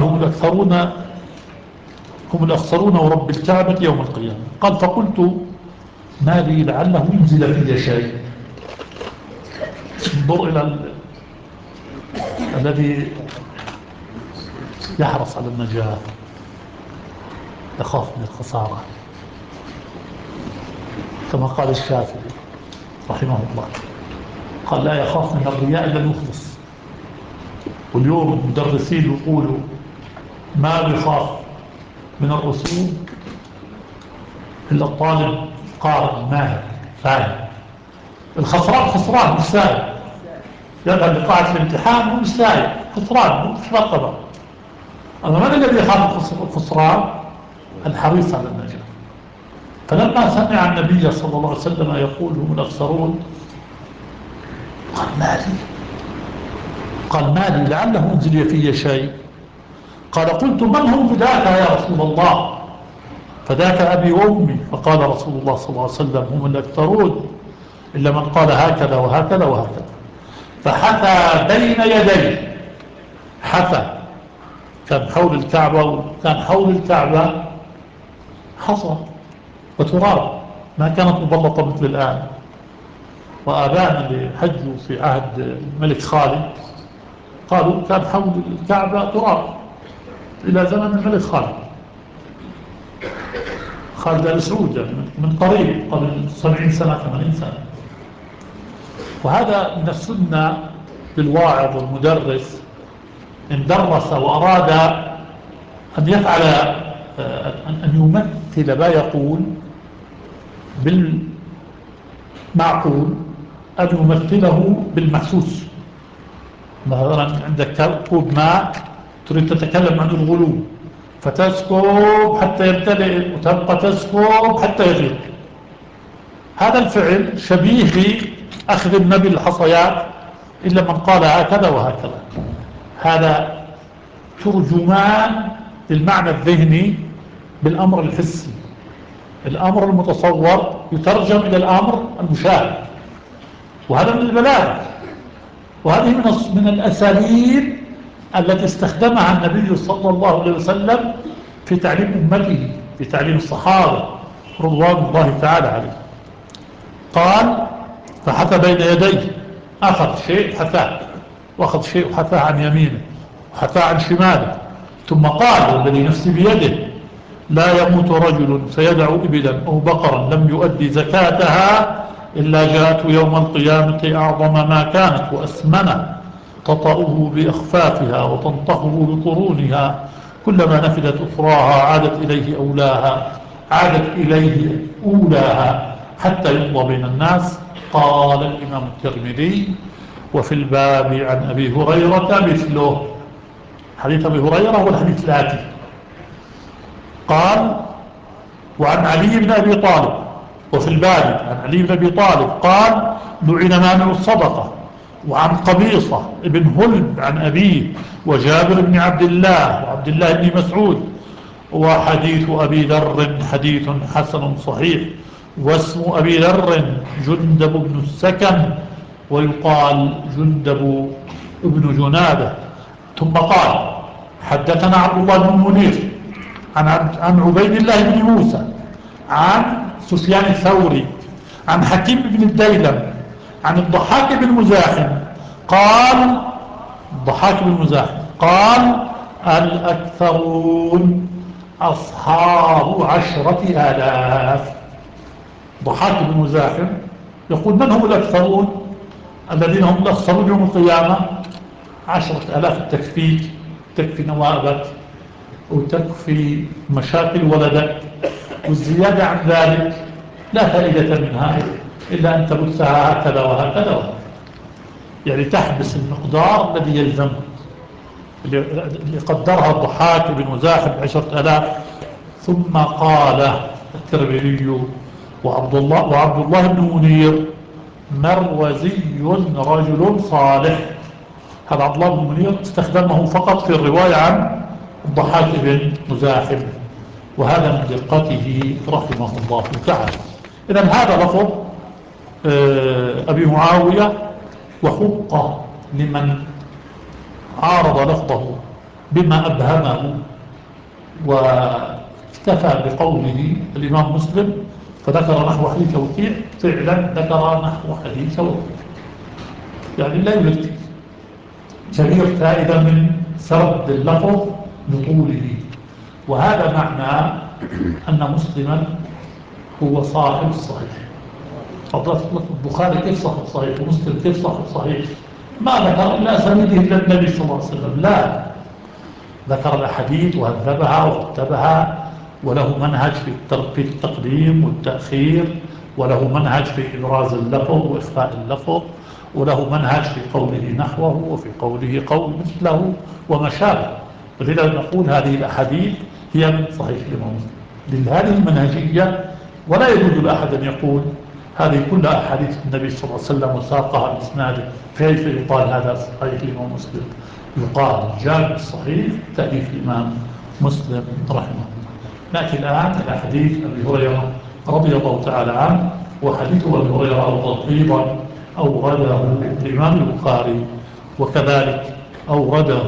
هم الأخسرون ورب الكعبة يوم القيامة. قال: فقلت: ما لي لعله ينزل في شيء. انظر إلى الذي يحرص على النجاة، يخاف من الخسارة، كما قال الشافعي رحمه الله، قال: لا يخاف من الرياء إلا المخلص. واليوم المدرسين يقولوا ما بيخاف من الرسوم إلا الطالب قارئ ماهر فاهم. الخسران خسران، مش سائل، يذهب لقاعة الامتحان ومش سائل، خسران، مش رقبة. أما من الذي يخاف الخسران؟ الحريص على النجاة. فلما سمع النبي صلى الله عليه وسلم يقول: هم الأخسرون، قال: ما لي لعله أنزل في شيء. قال: قلت: من هم بذاك يا رسول الله؟ فذاك أبي وأمي. فقال رسول الله صلى الله عليه وسلم: هم الأكثرون إلا من قال هكذا وهكذا وهكذا. فحثى بين يديه، حثى، كان حول الكعبة، وكان حول الكعبة حصى وتراب، ما كانت مبلطة مثل الآن. وآبانا اللي حجوا في عهد الملك خالد قالوا كان حول الكعبة تراب إلى زمن الملك خالد آل سعود، يعني من قريب، قبل 70 سنة 80 سنة. وهذا من السنة للواعظ والمدرس إن درس وأراد أن يفعل، أن يمثل ما يقول بالمعقول، أن يمثله بالمحسوس. مثلا عندك كوب ماء تريد تتكلم عن الغلو، فتسكب حتى يمتلئ وتبقى تسكب حتى يغير. هذا الفعل شبيه بأخذ النبي الحصيات إلا من قال هكذا وهكذا. هذا ترجمان للمعنى الذهني بالأمر الحسي. الأمر المتصور يترجم إلى الأمر المشاهد، وهذا من البلاغة. وهذه من الأساليب التي استخدمها النبي صلى الله عليه وسلم في تعليم أمته، في تعليم الصحابة رضوان الله تعالى عليه. قال: فحثى بين يديه، أخذ شيء حثاه، وأخذ شيء حثاه عن يمينه وحثاه عن شماله، ثم قال: والذي نفسي بيده لا يموت رجل فيدع إبلا أو بقرا لم يؤدي زكاتها إلا جاءته يوم القيامة أعظم ما كانت وأسمنه، تطأه بأخفافها وتنطحه بقرونها، كلما نفدت أخراها عادت إليه أولاها حتى يقضى بين الناس. قال الإمام الترمذي: وفي الباب عن أبي هريرة مثله. حديث أبي هريرة هو الحديث الآتي. قال: وعن علي بن أبي طالب، وفي الباب عن علي بن أبي طالب قال: لعن مانع الصدقة. وعن قبيصة بن هلب عن أبيه، وجابر بن عبد الله، وعبد الله بن مسعود. وحديث أبي ذر حديث حسن صحيح، واسم أبي ذر جندب بن السكن، ويقال جندب ابن جنادة. ثم قال حدثنا عبد الله بن منير عن عبيد الله بن موسى عن سفيان الثوري عن حكيم بن الديلم عن الضحاك بن مزاحم قال الأكثرون أصحاب 10,000. ضحاك بن مزاحم يقول من هم الأكثرون الذين هم الأخسرون يوم القيامة؟ 10,000 تكفي نوابك وتكفي مشاكل ولدك، والزيادة عن ذلك لا فائدة منها إلا أن تبثها هكذا وهكذا وهكذا، يعني تحبس المقدار الذي يلزمه اللي قدرها الضحاك بن مزاحم 10,000. ثم قال الترمذي وعبد الله بن منير مروزي رجل صالح. هذا عبد الله بن منير استخدمه فقط في الرواية عن الضحاك بن مزاحم، وهذا من دقته رحمه الله تعالى. إذن هذا لفظ أبي معاوية، وحق لمن عارض لفظه بما أبهمه واكتفى بقوله الإمام مسلم فذكر نحو حديث وكيع، فعلا ذكر نحو حديث وكيع، يعني لا يوجد كبير فائدة من سرد اللفظ بطوله. وهذا معنى أن مسلما هو صاحب الصحيح. فضلت البخاري كيف صاحب الصحيح ومسلم كيف صاحب الصحيح؟ ما ذكر إلا أسانيده إلا النبي صلى الله عليه وسلم، لا، ذكر الأحاديث وهذبها ورتبها، وله منهج في التقديم والتأخير، وله منهج في إبراز اللفظ وإخفاء اللفظ، وله منهج في قوله نحوه وفي قوله قول مثله وما شابه. ولذا نقول هذه الأحاديث هي من صحيح الإمام مسلم لهذه المنهجية. ولا يجوز لأحد أن يقول هذه كلها أحاديث النبي صلى الله عليه وسلم وساقها بإسناده، كيف يقال هذا صحيح الإمام مسلم؟ يقال جاء الصحيح تأليف الإمام مسلم رحمه الله. نأتي الآن إلى حديث أبي هريرة رضي الله تعالى عنه. وحديث أبي هريرة أيضا أورده الإمام البخاري، وكذلك أورده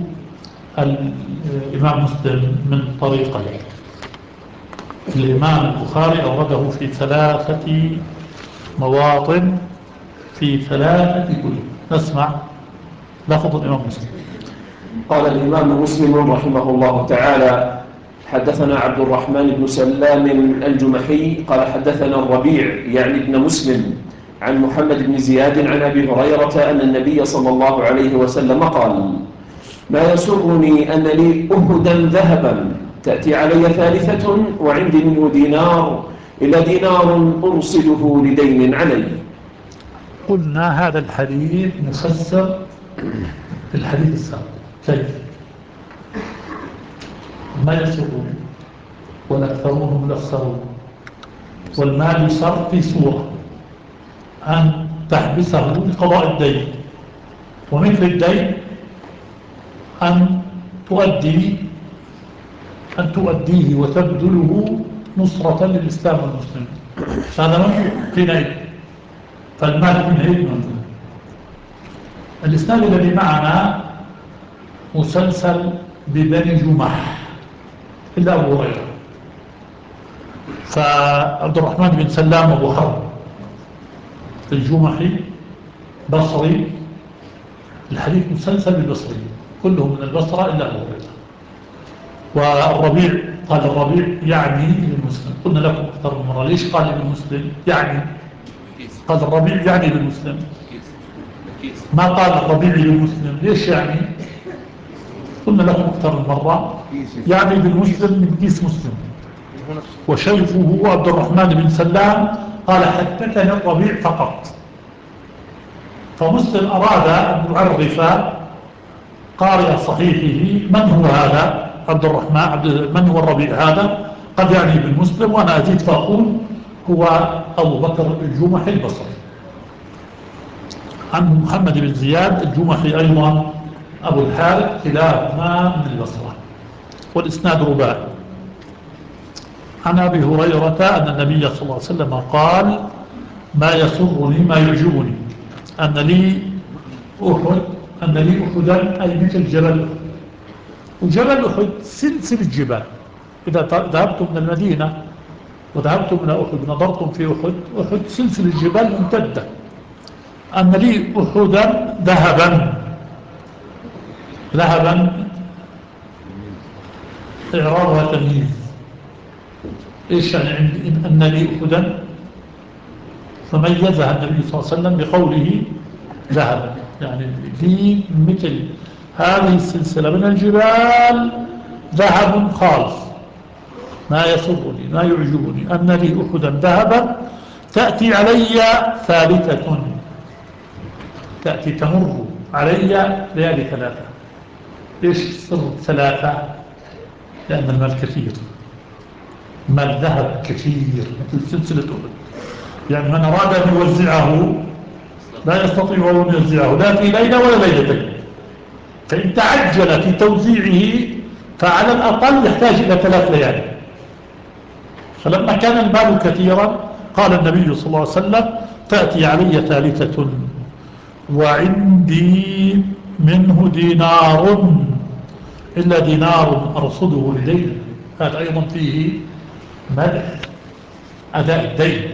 الإمام مسلم من طريقين. الإمام البخاري أورده في 3 مواطن في 3 كتب. نسمع لفظ الإمام مسلم. قال الإمام مسلم رحمه الله تعالى حدثنا عبد الرحمن بن سلام الجمحي قال حدثنا الربيع يعني ابن مسلم عن محمد بن زياد عن أبي هريرة أن النبي صلى الله عليه وسلم قال ما يسرني أن لي أهدا ذهبا تأتي علي 3 وعندي منه دينار إلى دينار أرصده لدين علي. قلنا هذا الحديث مفسر في الحديث السابق. كيف؟ ما يسرون والأكثرون هم الأخسرون، والمال يسر في صورة أن تحبسه لقضاء الدين، ومثل الدين أن تؤديه وتبذله نصرة للإسلام والمسلمين. هذا منه حينئذ، فالمال حينئذ منه. الإسناد الذي معنا مسلسل ببني جمح إلا أبو هريرة، فعبد الرحمن بن سلام أبو حرب الجمحي بصري، الحديث مسلسل بالبصري، كلهم من البصرة إلا أبو هريرة. والربيع قال الربيع يعني ابن مسلم، قلنا لكم أكثر من مرة ليش قال ابن مسلم يعني؟ قال الربيع يعني ابن مسلم، ما قال الربيع ابن مسلم ليش يعني؟ قلنا لكم أكثر من مرة يعني ابن مسلم من كيس مسلم. وشيخه هو عبد الرحمن بن سلام قال حدثنا الربيع فقط. فمسلم أراد أن يعرف قارئ صحيحه من هو هذا عبد الرحمن، من هو الربيع هذا؟ قد يعني ابن مسلم، وأنا أزيد فأقول هو أبو بكر الجمحي البصري. عن محمد بن زياد الجمحي أيضا أبو الحارث، كلاهما من البصرة، والإسناد رباعي. عن أبي هريرة أن النبي صلى الله عليه وسلم قال ما يسرني ما يعجبني أن لي أحد، أن لي أحدا أي مثل جبل أحد. وجبل أحد سلسلة جبال. إذا ذهبتم من المدينة وذهبتم إلى أحد نظرتم في أحد، أحد سلسلة جبال ممتدة. أن لي أحدا ذهبا، ذهبا إعرابها تمييز. إيش يعني عندي أن لي أحدا؟ فميزها النبي صلى الله عليه وسلم بقوله ذهبا، يعني لي مثل هذه السلسلة من الجبال ذهب خالص، ما يسرني ما يعجبني أن لي أحدا ذهبا تأتي علي ثالثة، تأتي تمر علي ليالي ثلاثة. ليش سر ثلاثة؟ لأن المال كثير، مال ذهب كثير مثل سلسلة أحد. يعني من أراد أن يوزعه لا يستطيع أن يوزعه لا في ليلة ولا ليلتين، فإن تعجل في توزيعه فعلى الأقل يحتاج إلى 3 ليالي. فلما كان المال كثيرا قال النبي صلى الله عليه وسلم تأتي علي ثالثة وعندي منه دينار إلا دينار أرصده لدين. هذا أيضا فيه مدح أداء الدين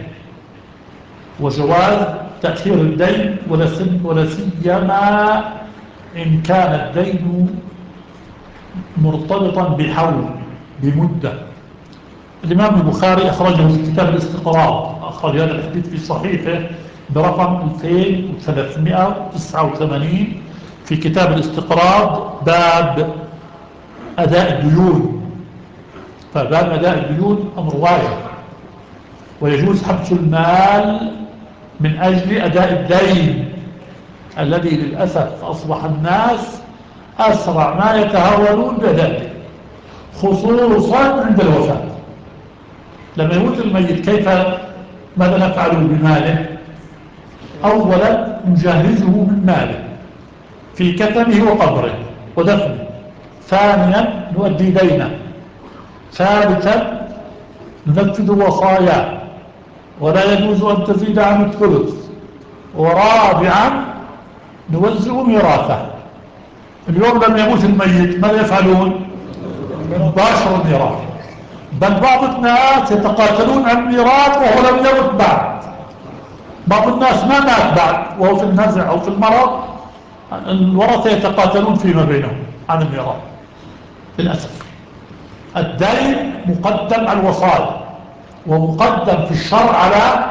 وجواز تأخير الدين، ولا سيما إن كان الدين مرتبطا بحول بمدة. الإمام البخاري أخرجه في كتاب الاستقراض، أخرج هذا الحديث في صحيحه برقم 2389 في كتاب الاستقراض باب أداء الديون. فباب أداء الديون أمر واجب، ويجوز حبس المال من أجل أداء الدين الذي للأسف أصبح الناس أسرع ما يتهاونون بأدائه، خصوصا عند الوفاة. لما يموت الميت ماذا نفعل بماله؟ أولا نجهزه من ماله في كفنه وقبره ودفنه، ثانيا نؤدي دينه، ثالثا ننفذ وصاياه ولا يجوز أن تزيد عن الثلث، ورابعا نوزع ميراثه. اليوم لما يموت الميت ماذا يفعلون؟ يباشروا الميراث، بل بعض الناس يتقاتلون عن الميراث وهو لم يمت بعد. بعض الناس ما مات بعد وهو في النزع أو في المرض، الورثة يتقاتلون فيما بينهم عن الميراث. للأسف الدين مقدم على الوصايا ومقدم في الشرع على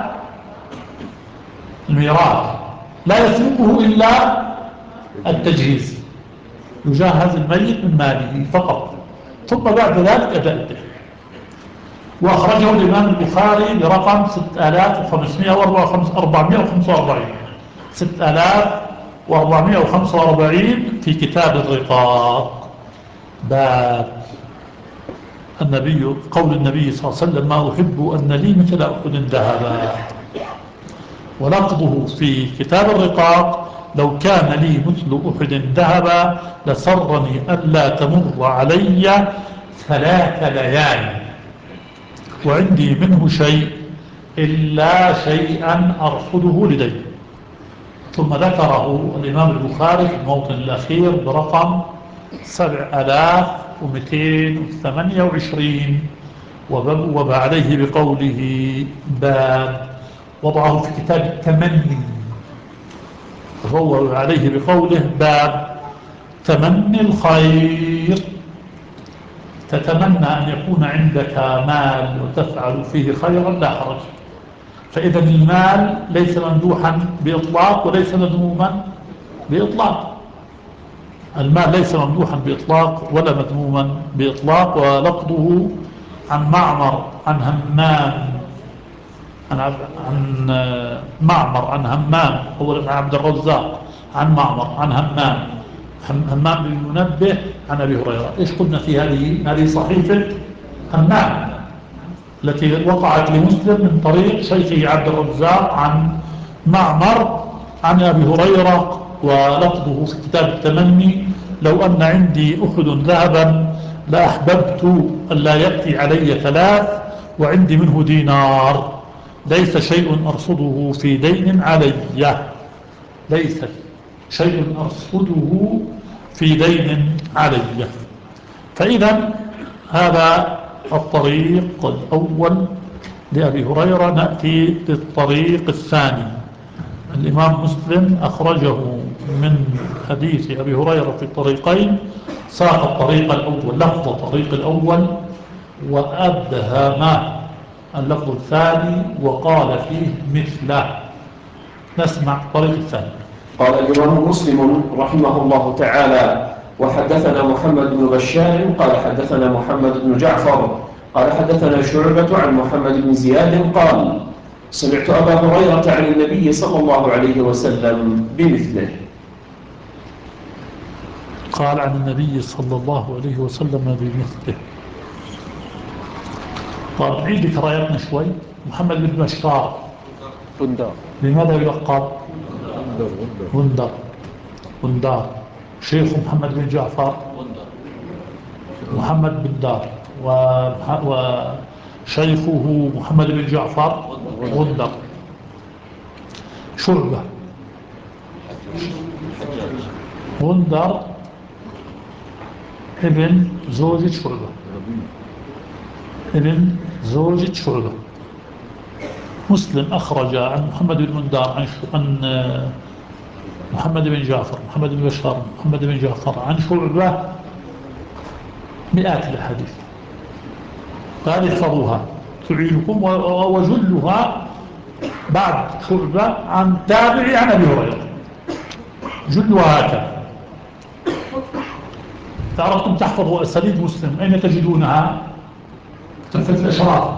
الميراث، لا يسبقه إلا التجهيز، يجهز الميت من ماله فقط، ثم بعد ذلك أداء الدين. وأخرجه الإمام البخاري برقم 6445 6445 في كتاب الرقاق. باب قول النبي صلى الله عليه وسلم ما أحب أن لي مثل أحد ذهبا. ولقضه في كتاب الرقاق لو كان لي مثل أحد ذهبا لسرني ألا تمر علي 3 ليال وعندي منه شيء إلا شيئا أرصده لدي. ثم ذكره الإمام البخاري في الموطن الأخير برقم 7228 وبوب عليه بقوله باب، وضعه في كتاب التمني وبوب عليه بقوله باب تمني الخير. تتمنى أن يكون عندك مال وتفعل فيه خيرا لا حرج. فإذا المال ليس ممدوحا بإطلاق وليس مذموما بإطلاق. المال ليس ممدوحا بإطلاق ولا مذموما بإطلاق. ولقضه عن معمر عن همام عن معمر عن همام هو عبد الرزاق عن معمر عن همام بن منبه عن أبي هريرة. إيش قلنا في هذه صحيفة همام التي وقعت لمسلم من طريق شيخه عبد الرزاق عن معمر عن أبي هريرة. ولفظه في كتاب التمني لو أن عندي أحد ذهبا لأحببت أن لا يأتي علي 3 وعندي منه دينار ليس شيء أرصده في دين علي. ليست شيء أرصده في دين علي. فإذا هذا الطريق الأول لأبي هريرة. نأتي للطريق الثاني. الإمام مسلم أخرجه من حديث أبي هريرة في طريقين، ساق الطريق الأول لفظ الطريق الأول وأبهم اللفظ الثاني وقال فيه مثله. نسمع الطريق الثاني. قال الإمام مسلم رحمه الله تعالى: وحدثنا محمد بن بشار قال حدثنا محمد بن جعفر قال حدثنا شعبة عن محمد بن زياد قال: سمعت أبا هريرة عن النبي صلى الله عليه وسلم بمثله. قال عن النبي صلى الله عليه وسلم بمثله. طيب عيد ذكرياتنا شوي. محمد بن بشار لماذا يلقب غندار؟ شيخ محمد بن جعفر محمد بن دار، وشيخه محمد بن جعفر غندر. شعبة غندر ابن زوجة شعبة، ابن زوجة شعبة. مسلم أخرج عن محمد بن مندار عن محمد بن جعفر، محمد بن بشار، محمد بن جعفر عن شعبة مئات الأحاديث. هذه احفظوها تعينكم. وجلها بعد شعبة عن تابع عن أبي هريرة، جلها هكذا. تعرفتم تحفظوا أساليب مسلم أين تجدونها؟ تحفة الأشراف.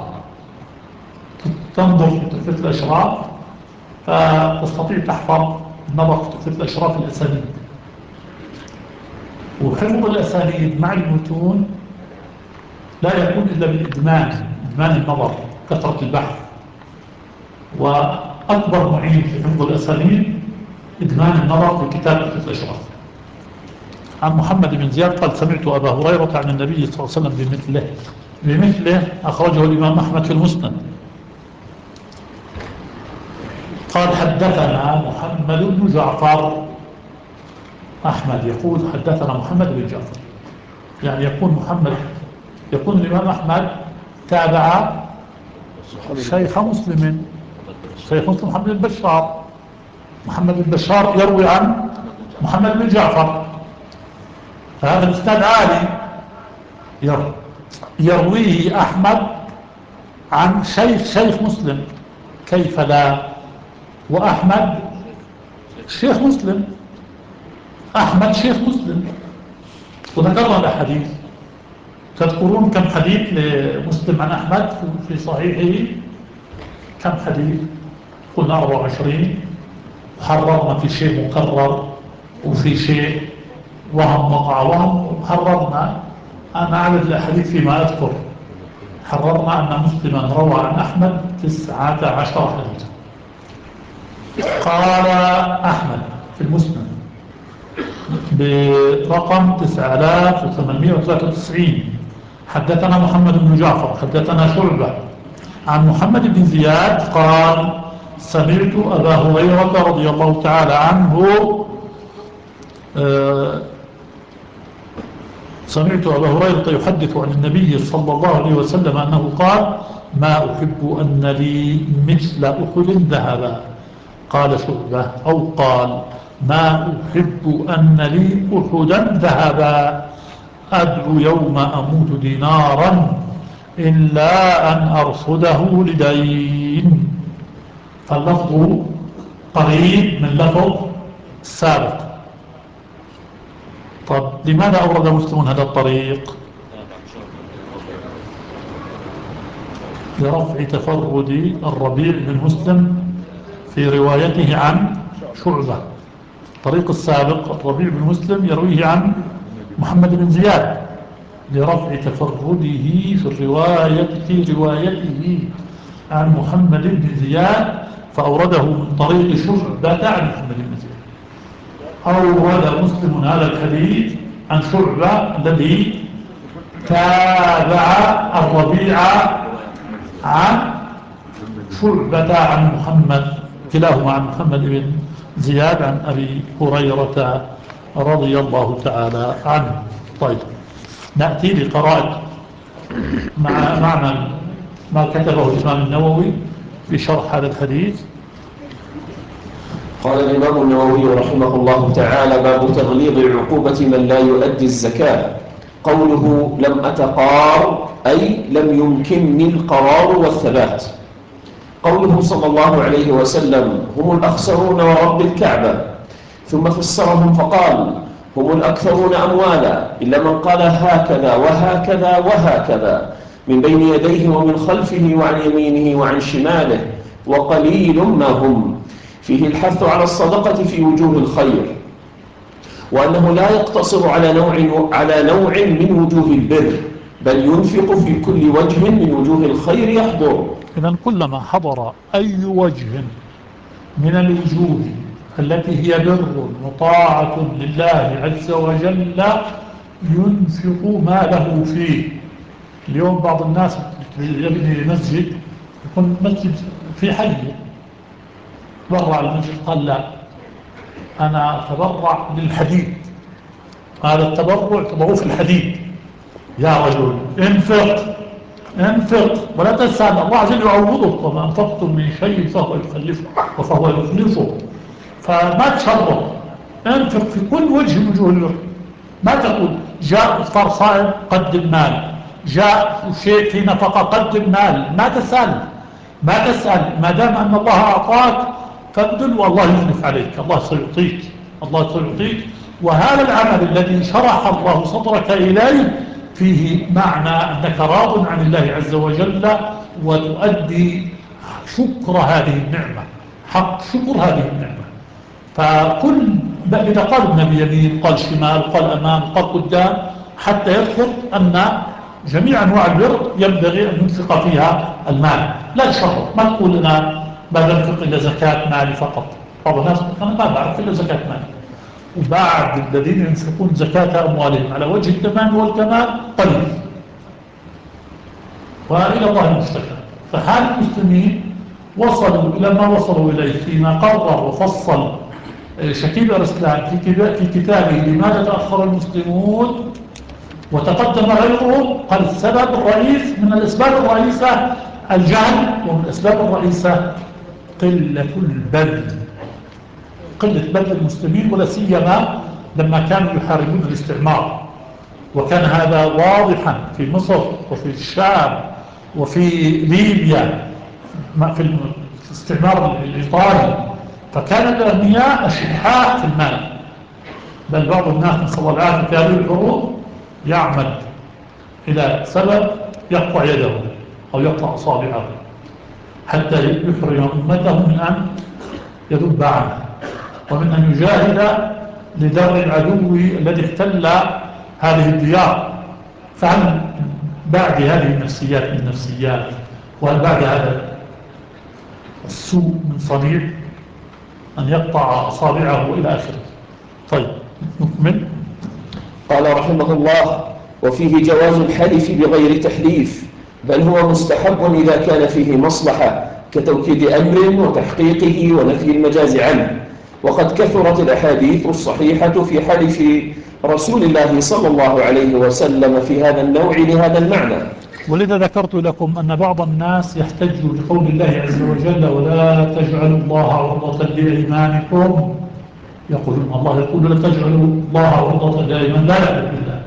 تنظر في تحفة الأشراف فتستطيع تحفظ نظر في تحفة الأشراف الأسانيد. وحفظ الأسانيد مع المتون لا يكون إلا بالإدمان، إدمان النظر، كثرة البحث. وأكبر معين في حفظ الأسانيد إدمان النظر في كتاب تحفة الأشراف. عن محمد بن زياد قال: سمعت أبا هريرة عن النبي صلى الله عليه وسلم بمثله أخرجه الإمام أحمد في المسند. قال: حدثنا محمد بن جعفر. أحمد يقول حدثنا محمد بن جعفر، يعني يكون الإمام أحمد تابع شيخ مسلم محمد بن بشار. محمد بن بشار يروي عن محمد بن جعفر، فهذا الإسناد عالي. يرويه أحمد عن شيخ مسلم، كيف لا؟ وأحمد شيخ مسلم، أحمد شيخ مسلم. وذكرنا الحديث. تذكرون كم حديث لمسلم عن أحمد في صحيحه؟ كم حديث؟ قلنا 24. حررنا في شيء مكرر وفي شيء وهم وقع وهم. حررنا، أنا أعرف الأحاديث فيما أذكر، حررنا أن مسلما روى عن أحمد 19 حديثا. قال أحمد في المسند برقم 9893: حدثنا محمد بن جعفر حدثنا شعبة عن محمد بن زياد قال: سمعت أبا هريرة رضي الله تعالى عنه سمعت أبا هريرة يحدث عن النبي صلى الله عليه وسلم أنه قال: ما أحب أن لي مثل أحد ذهبا. قال شعبة أو قال: ما أحب أن لي أحدا ذهبا أدعو يوم أموت دينارا إلا أن أرصده لدين. فاللفظ قريب من لفظ السابق. طب لماذا أورد مسلم هذا الطريق؟ لرفع تفرد الربيع بن مسلم في روايته عن شعبة. الطريق السابق الربيع بن مسلم يرويه عن محمد بن زياد، لرفع تفرده في روايته عن محمد بن زياد، فأورده من طريق شعبة عن محمد بن زياد. أورد مسلم هذا الحديث عن شعبة الذي تابع الربيع عن شعبة عن محمد، كلاهما عن محمد بن زياد عن أبي هريرة رضي الله تعالى عنه. طيب، نأتي لقراءة معنى ما كتبه الإمام النووي في شرح هذا الحديث. قال الإمام النووي رحمه الله تعالى: باب تغليظ عقوبة من لا يؤدي الزكاة. قوله لم أتقار أي لم يمكنني القرار والثبات. قوله صلى الله عليه وسلم: هم الأخسرون ورب الكعبة. ثم فسرهم فقال: هم الأكثرون أموالا، إلا من قال هكذا وهكذا وهكذا من بين يديه ومن خلفه وعن يمينه وعن شماله، وقليل ما هم. فيه الحث على الصدقة في وجوه الخير، وأنه لا يقتصر على نوع من وجوه البر، بل ينفق في كل وجه من وجوه الخير يحضر. إذن كلما حضر أي وجه من الوجوه التي هي بر وطاعة لله عز وجل ينفق ماله فيه. اليوم بعض الناس يبني مسجد، يكون مسجد في حي، تبرع المسجد، قال لا أنا أتبرع للحديد، هذا التبرع تبرعه في الحديد. يا رجل انفق ولا تسأل، الله عز وجل يعوضك، وما أنفقتم من شيء فهو يخلفه وفهو يخلفه. فما تشرط، انفق في كل وجه من وجوه البر. ما تقول جاء افطار صائم قدم مال، جاء شيء في نفقة قدم مال. ما تسأل ما دام أن الله أعطاك فابذل، والله يخلف عليك، الله سيعطيك. وهذا العمل الذي شرح الله صدرك إليه فيه معنى أنك راض عن الله عز وجل، وتؤدي شكر هذه النعمة، حق شكر هذه النعمة. فكل إذا قال النبي يمين، قال شمال، قال أمام، قال قدام، حتى يذكر أن جميع أنواع البر ينبغي أن ينفق فيها المال. لا تشرط، ما تقول أنا ما بنفق إلا زكاة مالي فقط. بعض الناس أنا ما بعرف إلا زكاة مالي. وبعد الذين ينفقون زكاة أموالهم على وجه التمام والكمال قليل، وإلى الله المشتكى. فحال المسلمين وصلوا إلى ما وصلوا إليه فيما قرر وفصل شكيب الإسلام في كتابه لماذا تأخر المسلمون وتقدم غيرهم. قال السبب الرئيس من الأسباب الرئيسة الجهل، ومن الأسباب الرئيسة قلة بذل المسلمين، ولا سيما لما كانوا يحاربون الاستعمار. وكان هذا واضحا في مصر وفي الشام وفي ليبيا في الاستعمار الإيطالي. فكان الأغنياء أشحاح في المال، بل بعض الناس نسأل الله العافية في هذه الحروب يعمل إلى سبب يقطع يده أو يقطع أصابعه حتى يحرم أمته من أن يذب عنه، ومن أن يجاهد لدرء العدو الذي احتل هذه الديار. فهل بعد هذه النفسيات من النفسيات، وهل بعد هذا السوء من صنيع أن يقطع أصابعه إلى آخره؟ طيب نكمل. قال رحمه الله: وفيه جواز الحلف بغير تحليف، بل هو مستحب إذا كان فيه مصلحة كتوكيد أمر وتحقيقه ونفي المجاز عنه. وقد كثرت الأحاديث الصحيحة في حلف رسول الله صلى الله عليه وسلم في هذا النوع لهذا المعنى. ولذا ذكرت لكم أن بعض الناس يحتج بقول الله عز وجل: ولا تجعلوا الله عرضة لأيمانكم. يقولون الله يقول لا تجعلوا الله عرضة لأيمانكم، لا يعلم بالله.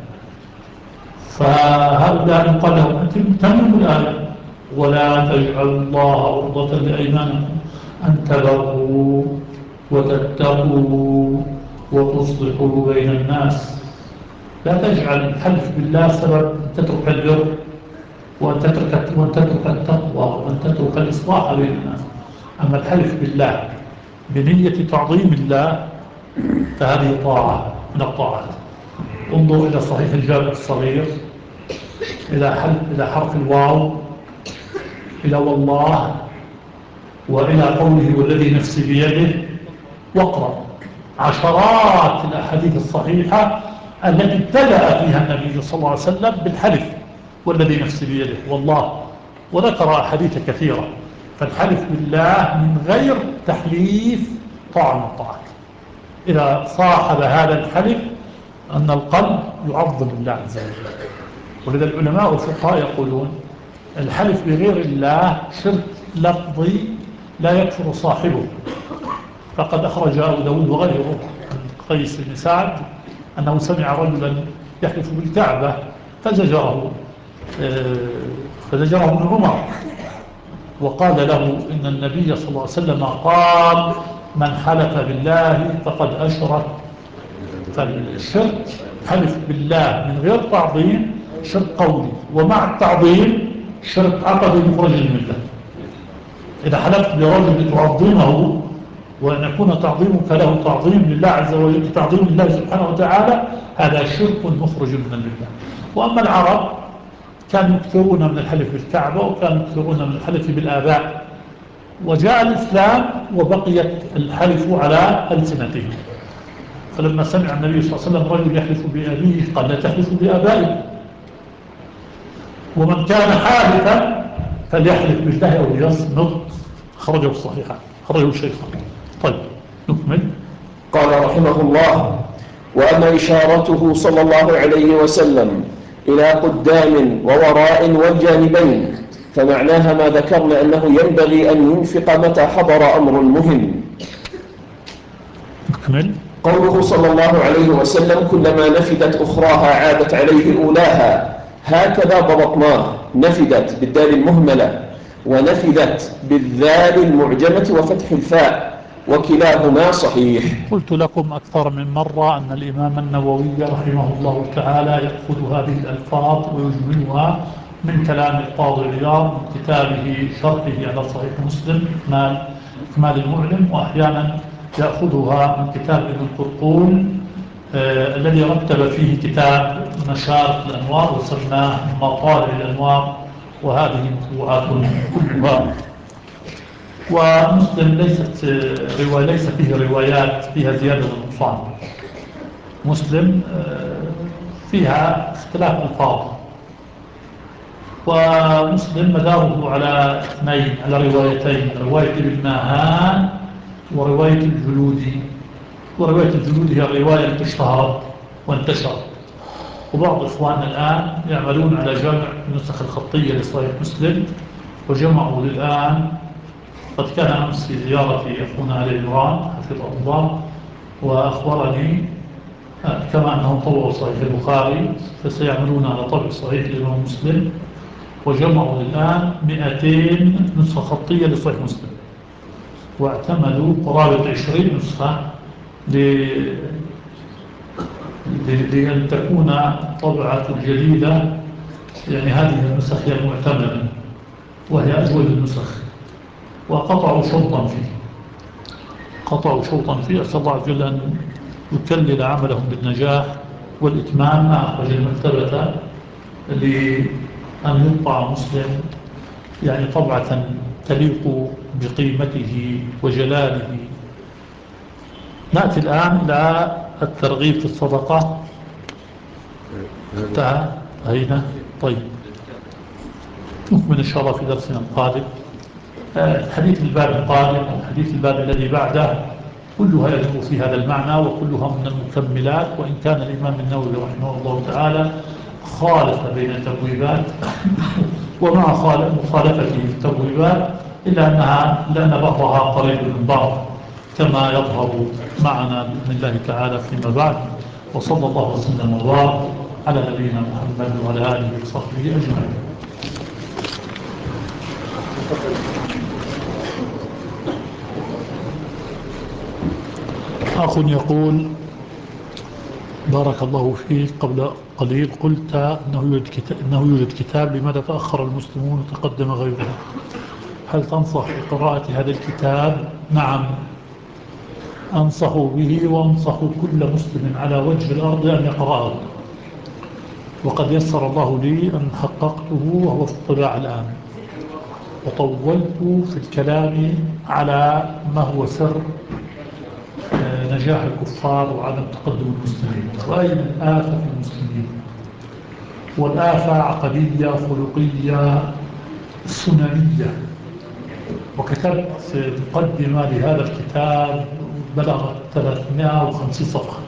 فهؤلاء يقال لهم أنتم تمنوا الآية: ولا تجعلوا الله عرضة لأيمانكم أن تبروا وتتقوا وتصلحوا بين الناس. لا تجعل الحلف بالله سبب أن تترك البر وأن تترك التقوى وأن تترك الإصلاح بين الناس. أما الحلف بالله بنية تعظيم الله فهذه طاعة من الطاعات. انظر إلى صحيح الجامع الصغير، إلى حرف الواو، إلى والله، وإلى قوله والذي نفسي بيده، واقرأ عشرات الأحاديث الصحيحة التي ابتدأ فيها النبي صلى الله عليه وسلم بالحلف والذي نفسي بيده والله، وذكر أحاديث كثيرة. فالحلف بالله من غير تحليف طاعة من الطاعات. إذا صاحب هذا الحلف أن القلب يعظم الله عز وجل. ولذا العلماء والفقهاء يقولون الحلف بغير الله شرك لفظي لا يكفر صاحبه. فقد أخرج أبو داود وغيره عن قيس بن سعد أنه سمع رجلا يحلف بالكعبة فزجره ابن عمر وقال له إن النبي صلى الله عليه وسلم قال من حلف بالله فقد أشرك. فالشرك حلف بالله من غير تعظيم شرك قولي، ومع التعظيم شرك عقدي مخرج الملة. إذا حلفت برجل تعظمه وأن يكون تعظيمك له تعظيم لله عز وجل، تعظيم الله سبحانه وتعالى، هذا شرك مخرج من الملة. وأما العرب كانوا يكثرون من الحلف بالكعبة وكانوا يكثرون من الحلف بالآباء، وجاء الإسلام وبقيت الحلف على ألسنتهم. فلما سمع النبي صلى الله عليه وسلم رجل يحلف بأبيه قال لا تحلفوا بآبائكم، ومن كان حالفا فليحلف بالله أو ليصمت. خرجه الصحيحة، خرجه الشيخان. طيب نكمل. قال رحمه الله: وأما إشارته صلى الله عليه وسلم إلى قدام ووراء والجانبين فمعناها ما ذكرنا أنه ينبغي أن ينفق متى حضر أمر مهم. نكمل. قوله صلى الله عليه وسلم: كلما نفدت أخراها عادت عليه أولاها، هكذا ضبطناه. نفدت بالدال المهملة، ونفدت بالذال المعجمة وفتح الفاء، وكلاهما صحيح. قلت لكم أكثر من مرة أن الإمام النووي رحمه الله تعالى يأخذ هذه الألفاظ ويجملها من كلام القاضي عياض من كتابه شرحه على صحيح مسلم إكمال المعلم، وأحيانا يأخذها من كتاب ابن القرطول الذي رتب فيه كتاب مشارق الأنوار وسماه مطالع الأنوار، وهذه مطبوعات كلها. ومسلم ليس فيه روايات فيها زيادة ونقصان. مسلم فيها اختلاف ألفاظ، ومسلم مداره على اثنين، على روايتين: رواية ابن ماهان ورواية الجلودي. ورواية الجلودي هي الرواية التي اشتهرت وانتشرت، وبعض إخواننا الآن يعملون على جمع النسخ الخطية لصحيح مسلم، وجمعوا للآن. قد كان أمس في زيارتي أخونا علي عمران حفظه الله وأخبرني كما أنهم طبعوا صحيح البخاري فسيعملون على طبع صحيح الإمام مسلم، وجمعوا الآن 200 نسخة خطية لصحيح مسلم، واعتمدوا قرابة 20 نسخة لأن تكون طبعة الجديدة. يعني هذه النسخ هي المعتمدة وهي أجود النسخ، وقطعوا شوطا فيه. أسأل الله عز وجل أن يكلل عملهم بالنجاح والإتمام مع أخرج المكتبة لأن يطبع مسلم يعني طبعة تليق بقيمته وجلاله. نأتي الآن إلى الترغيب في الصدقة. انتهينا. طيب نكمل إن شاء الله في درسنا القادم. حديث الباب القادم وحديث الباب الذي بعده كلها يدور في هذا المعنى، وكلها من المكملات. وإن كان الإمام النووي رحمه الله تعالى خالف بين التبويبات ومع مخالفته التبويبات لأن بعضها قريب من بعض كما يظهر معنا بإذن الله تعالى فيما بعد. وصلى الله وسلم وبارك على نبينا محمد وعلى آله وصحبه أجمعين. أخ يقول: بارك الله فيك، قبل قليل قلت أنه يوجد كتاب لماذا تأخر المسلمون وتقدم غيره. هل تنصح بقراءة هذا الكتاب؟ نعم، أنصح به، وأنصح كل مسلم على وجه الأرض أن يقرأه، وقد يسر الله لي أن حققته وهو في الطباعة الآن. وطولت في الكلام على ما هو سر نجاح الكفار وعدم تقدم المسلمين، وأين الآفة في المسلمين. والآفة عقدية خلقية سننية. وكتبت مقدمة لهذا الكتاب بلغت 350 صفحة.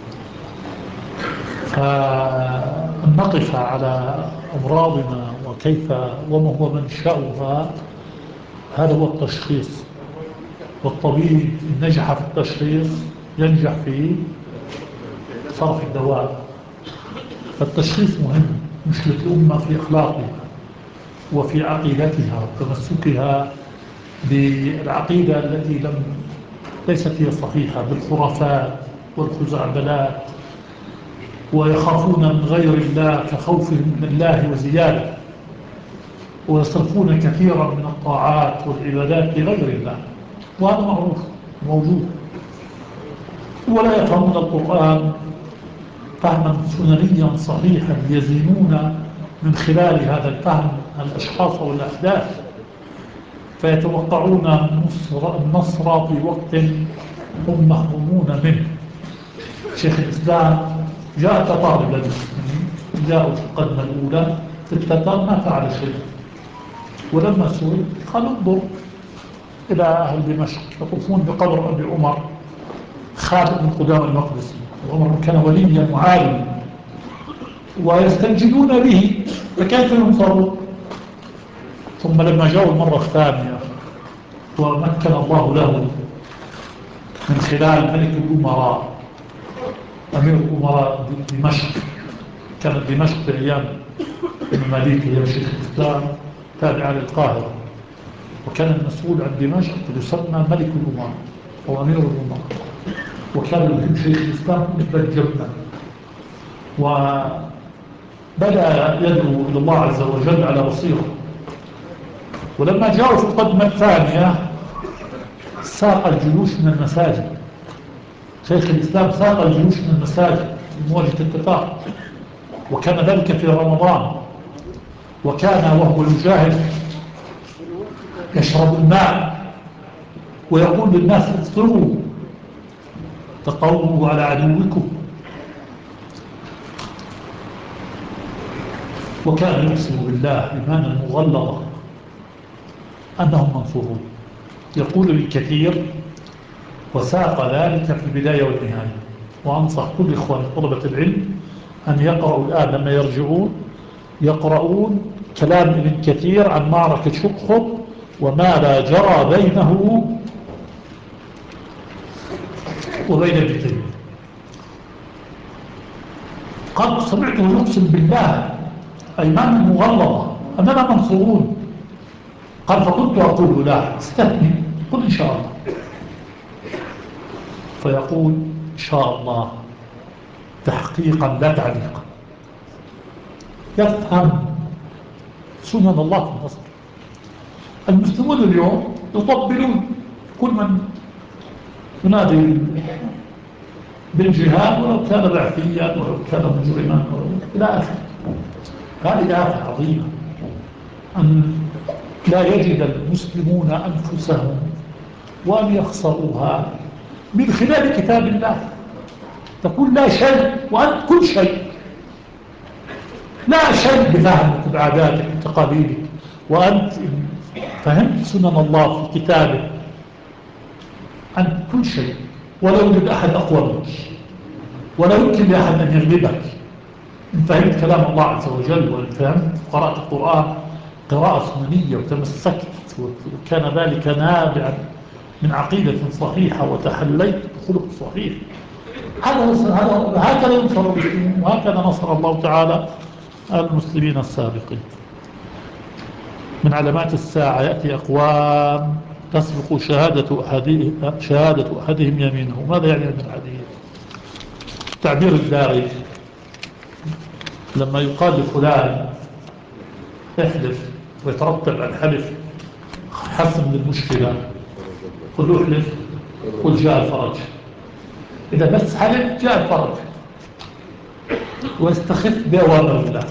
فأن نقف على أمراضنا وكيف وما هو منشأها، هذا هو التشخيص. والطبيب إن نجح في التشخيص ينجح في صرف الدواء. فالتشخيص مهم. مشكلة الأمة في أخلاقها وفي عقيدتها وتمسكها بالعقيدة التي ليست هي صحيحة، بالخرافات والخزعبلات، ويخافون من غير الله كخوفهم من الله وزيادة، ويصرفون كثيرا من الطاعات والعبادات لغير الله، وهذا معروف موجود. ولا يفهمون القرآن فهما سننيا صحيحا يزينون من خلال هذا الفهم الأشخاص والأحداث، فيتوقعون النصر في وقت هم محرومون منه. شيخ الإسلام جاء كطالب للمسلمين، جاءوا في القدمة الأولى في التتار ما فعل شيء، ولما سئل قال انظر إلى أهل دمشق يطوفون بقبر أبي عمر خالد بن قدامة المقدسي، وعمر كان وليا وعالما، ويستنجدون به، فكيف ينصرون؟ ثم لما جاءوا المرة الثانية ومكن الله له من خلال ملك الأمراء أمير الأمراء دمشق، كانت دمشق في أيام المماليك هي شيخ الإسلام تابعة للقاهرة، وكان المسؤول عن دمشق يسمى ملك الأمراء أو أمير الأمراء، وكان يهم شيخ الإسلام مثل جبنا، وبدأ يدعو إلى الله عز وجل على بصيرة. ولما جاءوا في القدمة الثانية ساق الجيوش من المساجد، شيخ الإسلام ساق الجيوش من المساجد لمواجهة التتار، وكان ذلك في رمضان، وكان وهو يجاهد يشرب الماء ويقول للناس افطروا تقووا على عدوكم، وكان يقسم بالله إيمانا مغلظا أنهم منصورون. يقول للكثير وساق ذلك في البداية والنهاية. وأنصح كل إخوان طلبة العلم أن يقرأوا الآن لما يرجعون يقرؤون كلام ابن كثير عن معركة شقخط وما لا جرى بينه وبين ابن تيمية. قد سمعته يقسم بالله أيمانا مغلظة أننا منصورون. قال فكنت أقول لا استثني قل إن شاء الله، فيقول إن شاء الله تحقيقا لا تعليقا. يفهم سنن الله في النصر. المسلمون اليوم يطبلون كل من ينادي بالجهاد ولو كان بعثيا ولو كان مجرما إلى آخره. هذه آفة عظيمة أن لا يجد المسلمون أنفسهم وأن يخسروها من خلال كتاب الله. تقول لا شيء وأنت كل شيء، لا شيء بفهمك بعاداتك وتقاليدك، وأنت فهمت سنن الله في كتابه أنت كل شيء، ولا يوجد أحد أقوى منك، ولا يمكن لأحد أن يغلبك إن فهمت كلام الله عز وجل، وإن فهمت قراءة القرآن قراءة سننية وتمسكت وكان ذلك نابعا من عقيدة صحيحة وتحليت بخلق صحيح. هكذا ينصر المسلمين، وهكذا نصر الله تعالى المسلمين السابقين. من علامات الساعة يأتي أقوام تسبق شهادة أحدهم يمينه. ماذا يعني من الحديث؟ التعبير الدارج لما يقال لفلان احلف ويترتب على الحلف حسم للمشكلة، قل له احلف قل جاء الفرج. إذا بس حلف جاء الفرج، ويستخف بأوامر الله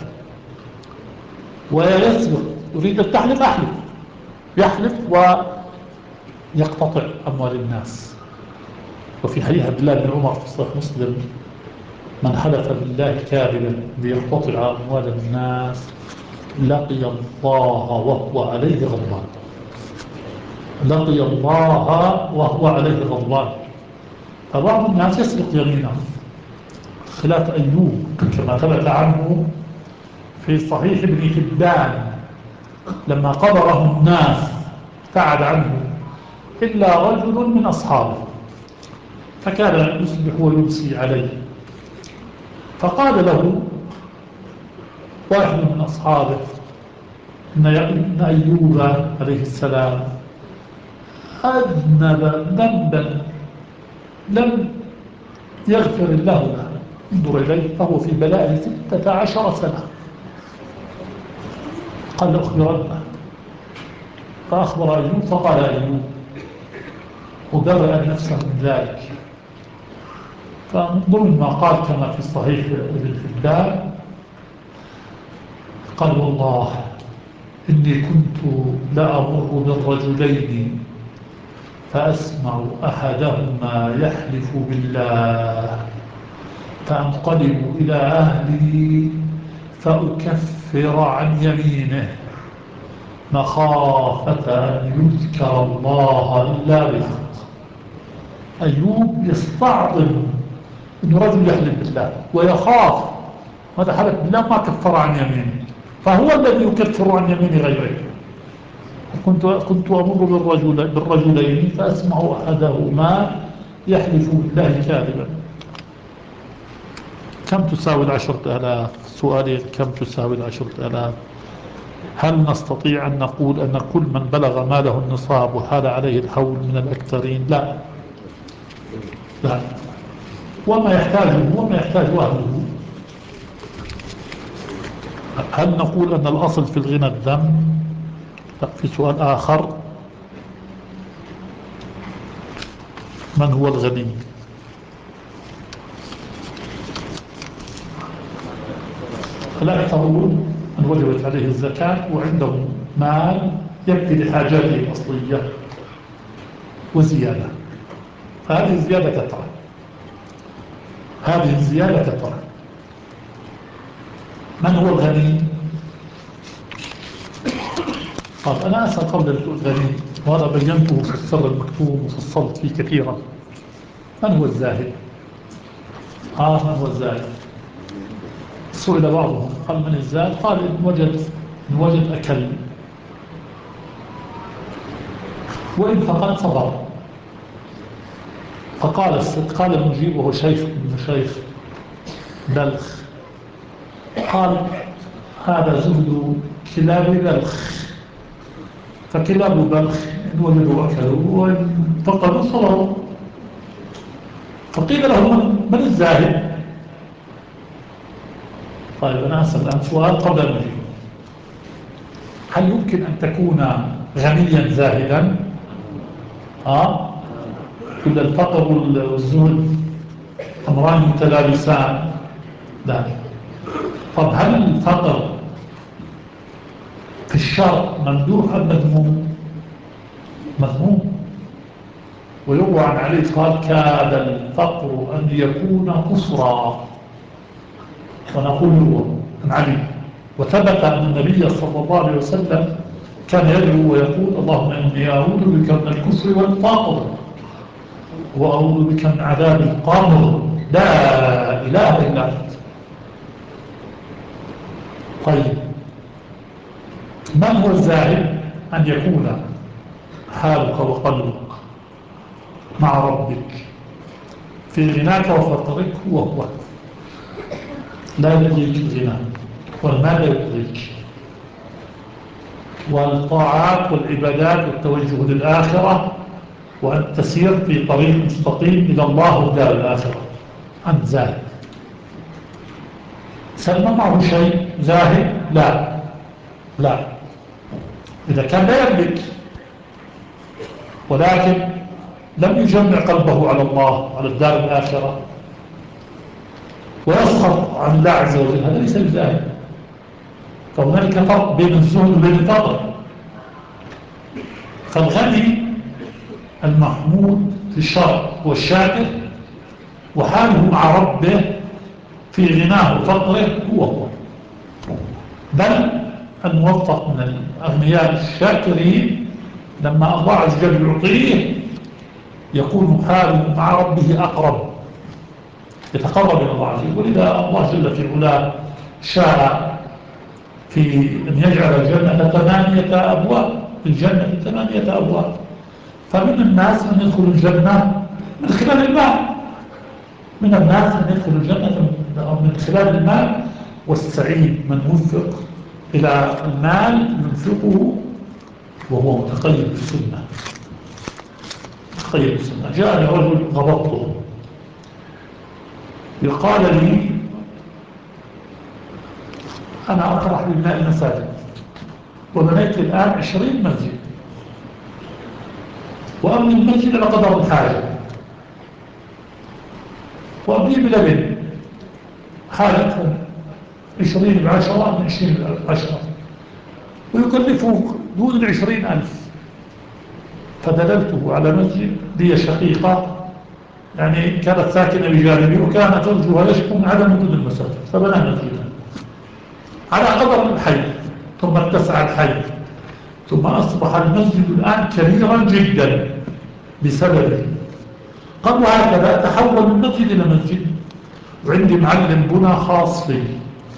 ويسبق يريد أن تحلف أحلف، يحلف ويقتطع أموال الناس. وفي حديث عبد الله بن عمر في صحيح مسلم من حلف بالله كاذبا ليقتطع أموال الناس لقي الله وهو عليه غضبان. لقي الله وهو عليه غضبان. فبعض الناس يسبق يمينه، خلاف أيوب كما ثبت عنه في صحيح ابن حبان لما قبره الناس ابتعد عنه إلا رجل من أصحابه، فكان يصبح ويمسي عليه، فقال له واحد من أصحابه إن أيوب عليه السلام أذنب ذنبا لم يغفر الله له، انظر إليه فهو في بلاء 16 سنة. قال أخبرنا، فأخبر أيوب فقال أيوب وبرأ نفسه من ذلك. فمن ضمن ما قال كما في صحيح ابن حبان قال والله إني كنت لأمر بالرجلين فأسمع أحدهما يحلف بالله فأنقلب إلى أهلي فأكفر عن يمينه مخافة أن يذكر الله إلا بالحق. أيوب يستعظم أنه رجل يحلف بالله ويخاف هذا حلف بالله ما كفر عن يمينه، فهو الذي يكفر عن يمين غيره. كنت أمر بالرجلين فأسمع أحدهما يحلف بالله كاذبا. كم تساوي 10,000؟ سؤالي كم تساوي 10,000؟ هل نستطيع أن نقول أن كل من بلغ ماله النصاب وحال عليه الحول من الأكثرين؟ لا لا، وما يحتاج أهله. هل نقول أن الأصل في الغنى الذم؟ لا. في سؤال آخر، من هو الغني؟ الأكثرون من وجبت عليه الزكاة وعنده مال يكفي لحاجاته الأصلية وزيادة، فهذه الزيادة كثرة، هذه الزيادة كثرة. من هو الغني؟ طب أنا أسأل قبل الغني، وهذا بينته في السر المكتوم وفصلت فيه كثيرا. من هو الزاهد؟ من هو الزاهد؟ سئل بعضهم قال من الزاهد؟ قال إن وجد أكل، وإن فقد صبر. قال المجيب وهو شيخ من مشايخ بلخ، قال هذا زهد كلاب بلخ، فكلاب بلخ إن وجدوا أكلوا وإن فقدوا صبروا. فقيل له من الزاهد؟ طيب أنا أسأل الآن سؤال قبل أن نجيب، هل يمكن أن تكون غنيا زاهدا؟ كل الفقر والزهد أمران متلابسان؟ لا. طب هل الفقر في الشرع ممدوح أم مذموم؟ مذموم. ويروى عن علي قال كاد الفقر أن يكون كفرا، ونقول هو عن علي. وثبت أن النبي صلى الله عليه وسلم كان يدعو ويقول اللهم إني أعوذ بك من الكفر والفقر وأعوذ بك من عذاب القبر لا إله إلا أنت. طيب من هو الزاهد؟ أن يكون حالك وقلبك مع ربك في غناك وفقرك هو لا يدريك الغنى والمال لا يدريك، والطاعات والعبادات والتوجه للآخرة، وأن تسير في طريق مستقيم إلى الله والدار الآخرة. أنت زاهد. سلم معه شيء زاهد؟ لا. إذا كان لا يملك ولكن لم يجمع قلبه على الله على الدار الآخرة ويسخط عن الله عز وجل، هذا ليس بزاهد. فهناك فرق بين الزهد وبين الفقر. فالغني المحمود في الشرع والشاكر وحاله مع ربه في غناه وفقره هو بل الموفق من الأغنياء الشاكرين لما الله عز وجل يعطيه يكون حاله مع ربه أقرب، يتقرب إلى الله عز وجل. ولذا الله جل في علاه شاء في أن يجعل الجنة 8 أبواب، الجنة 8 أبواب. فمن الناس من يدخل الجنة من خلال المال، من الناس من يدخل الجنة من خلال المال. والسعيد من وفق إلى المال ينفقه وهو متقيد بالسنة. متقيد بالسنة. جاء رجل غبطته، قال لي أنا أطرح للماء المساجد وبنيت الآن 20 مسجد، وأبني المسجد على قدر الحاجة، وأبني بلبن حاجتهم 20 ب10 من 20 ب10، ويكلفه دون 20,000. فدللته على مسجد لي شقيقة يعني كانت ساكنة بجانبي، وكانت زوجها يشكو من عدم وجود المساجد، فبنى مسجدا على قدر الحي، ثم اتسع الحي، ثم أصبح المسجد الآن كبيرا جدا بسببه. قبل هكذا تحول من مسجد إلى مسجد. وعندي معلم بنى خاص لي،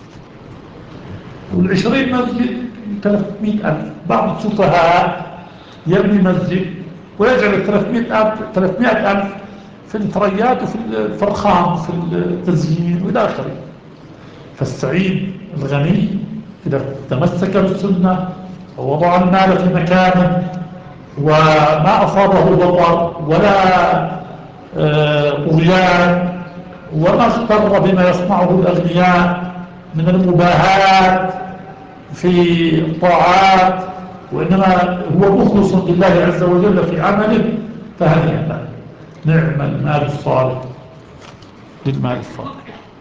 وال20 مسجد 300,000. بعض السفهاء يبني مسجد ويجعل 300,000 في الثريات وفي الفرخام وفي التزيين وإلى آخره. فالسعيد الغني إذا تمسك بالسنة ووضع المال في مكانه وما أصابه بطر ولا طغيان، وما اغتر بما يصنعه الأغنياء من المباهات في الطاعات، وإنما هو مخلص لله عز وجل في عمله، فهنيئا له. نعم المال الصالح للمال الصالح.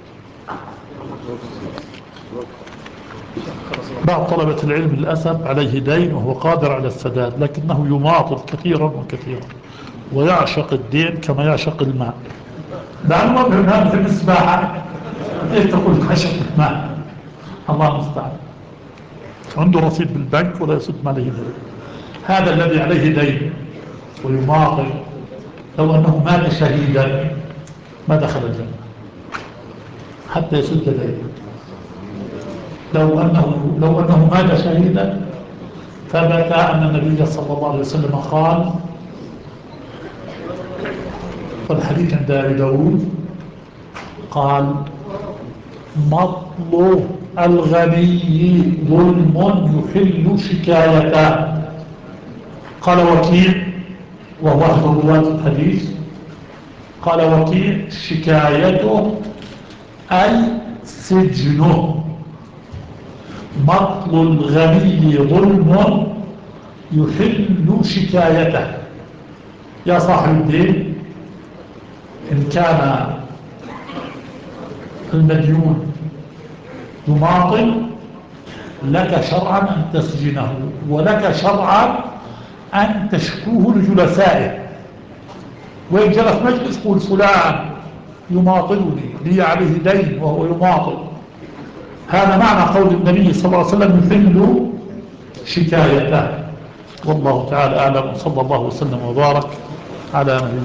بعض طلبة العلم للأسف عليه دين وهو قادر على السداد، لكنه يماطل كثيرا وكثيرا ويعشق الدين كما يعشق الماء. لأنه مبهم في السباحة، إيه تقول عشق الماء؟ الله المستعان. عنده رصيد بالبنك ولا يسد ما عليه دين. هذا الذي عليه دين ويماطل لو أنه مات شهيدا ما دخل الجنة حتى يسد دينه. لو أنه مات شهيدا ثبت أن النبي صلى الله عليه وسلم قال، والحديث عند أبي داود، قال مطل الغني ظلم يحل شكايته. قال وكيع وهو أحد رواة الحديث، قال وكيع شكايته أي سجنه. مطل الغني ظلم يحل شكايته. يا صاحب الدين، إن كان المديون يماطل لك شرعا أن تسجنه، ولك شرعا أن تشكوه لجلسائه، وإن جلس مجلس قول فلان يماطلني لي عليه دين وهو يماطل. هذا معنى قول النبي صلى الله عليه وسلم يحل شكايته. والله تعالى أعلم، وصلى الله وسلم وبارك على نبينا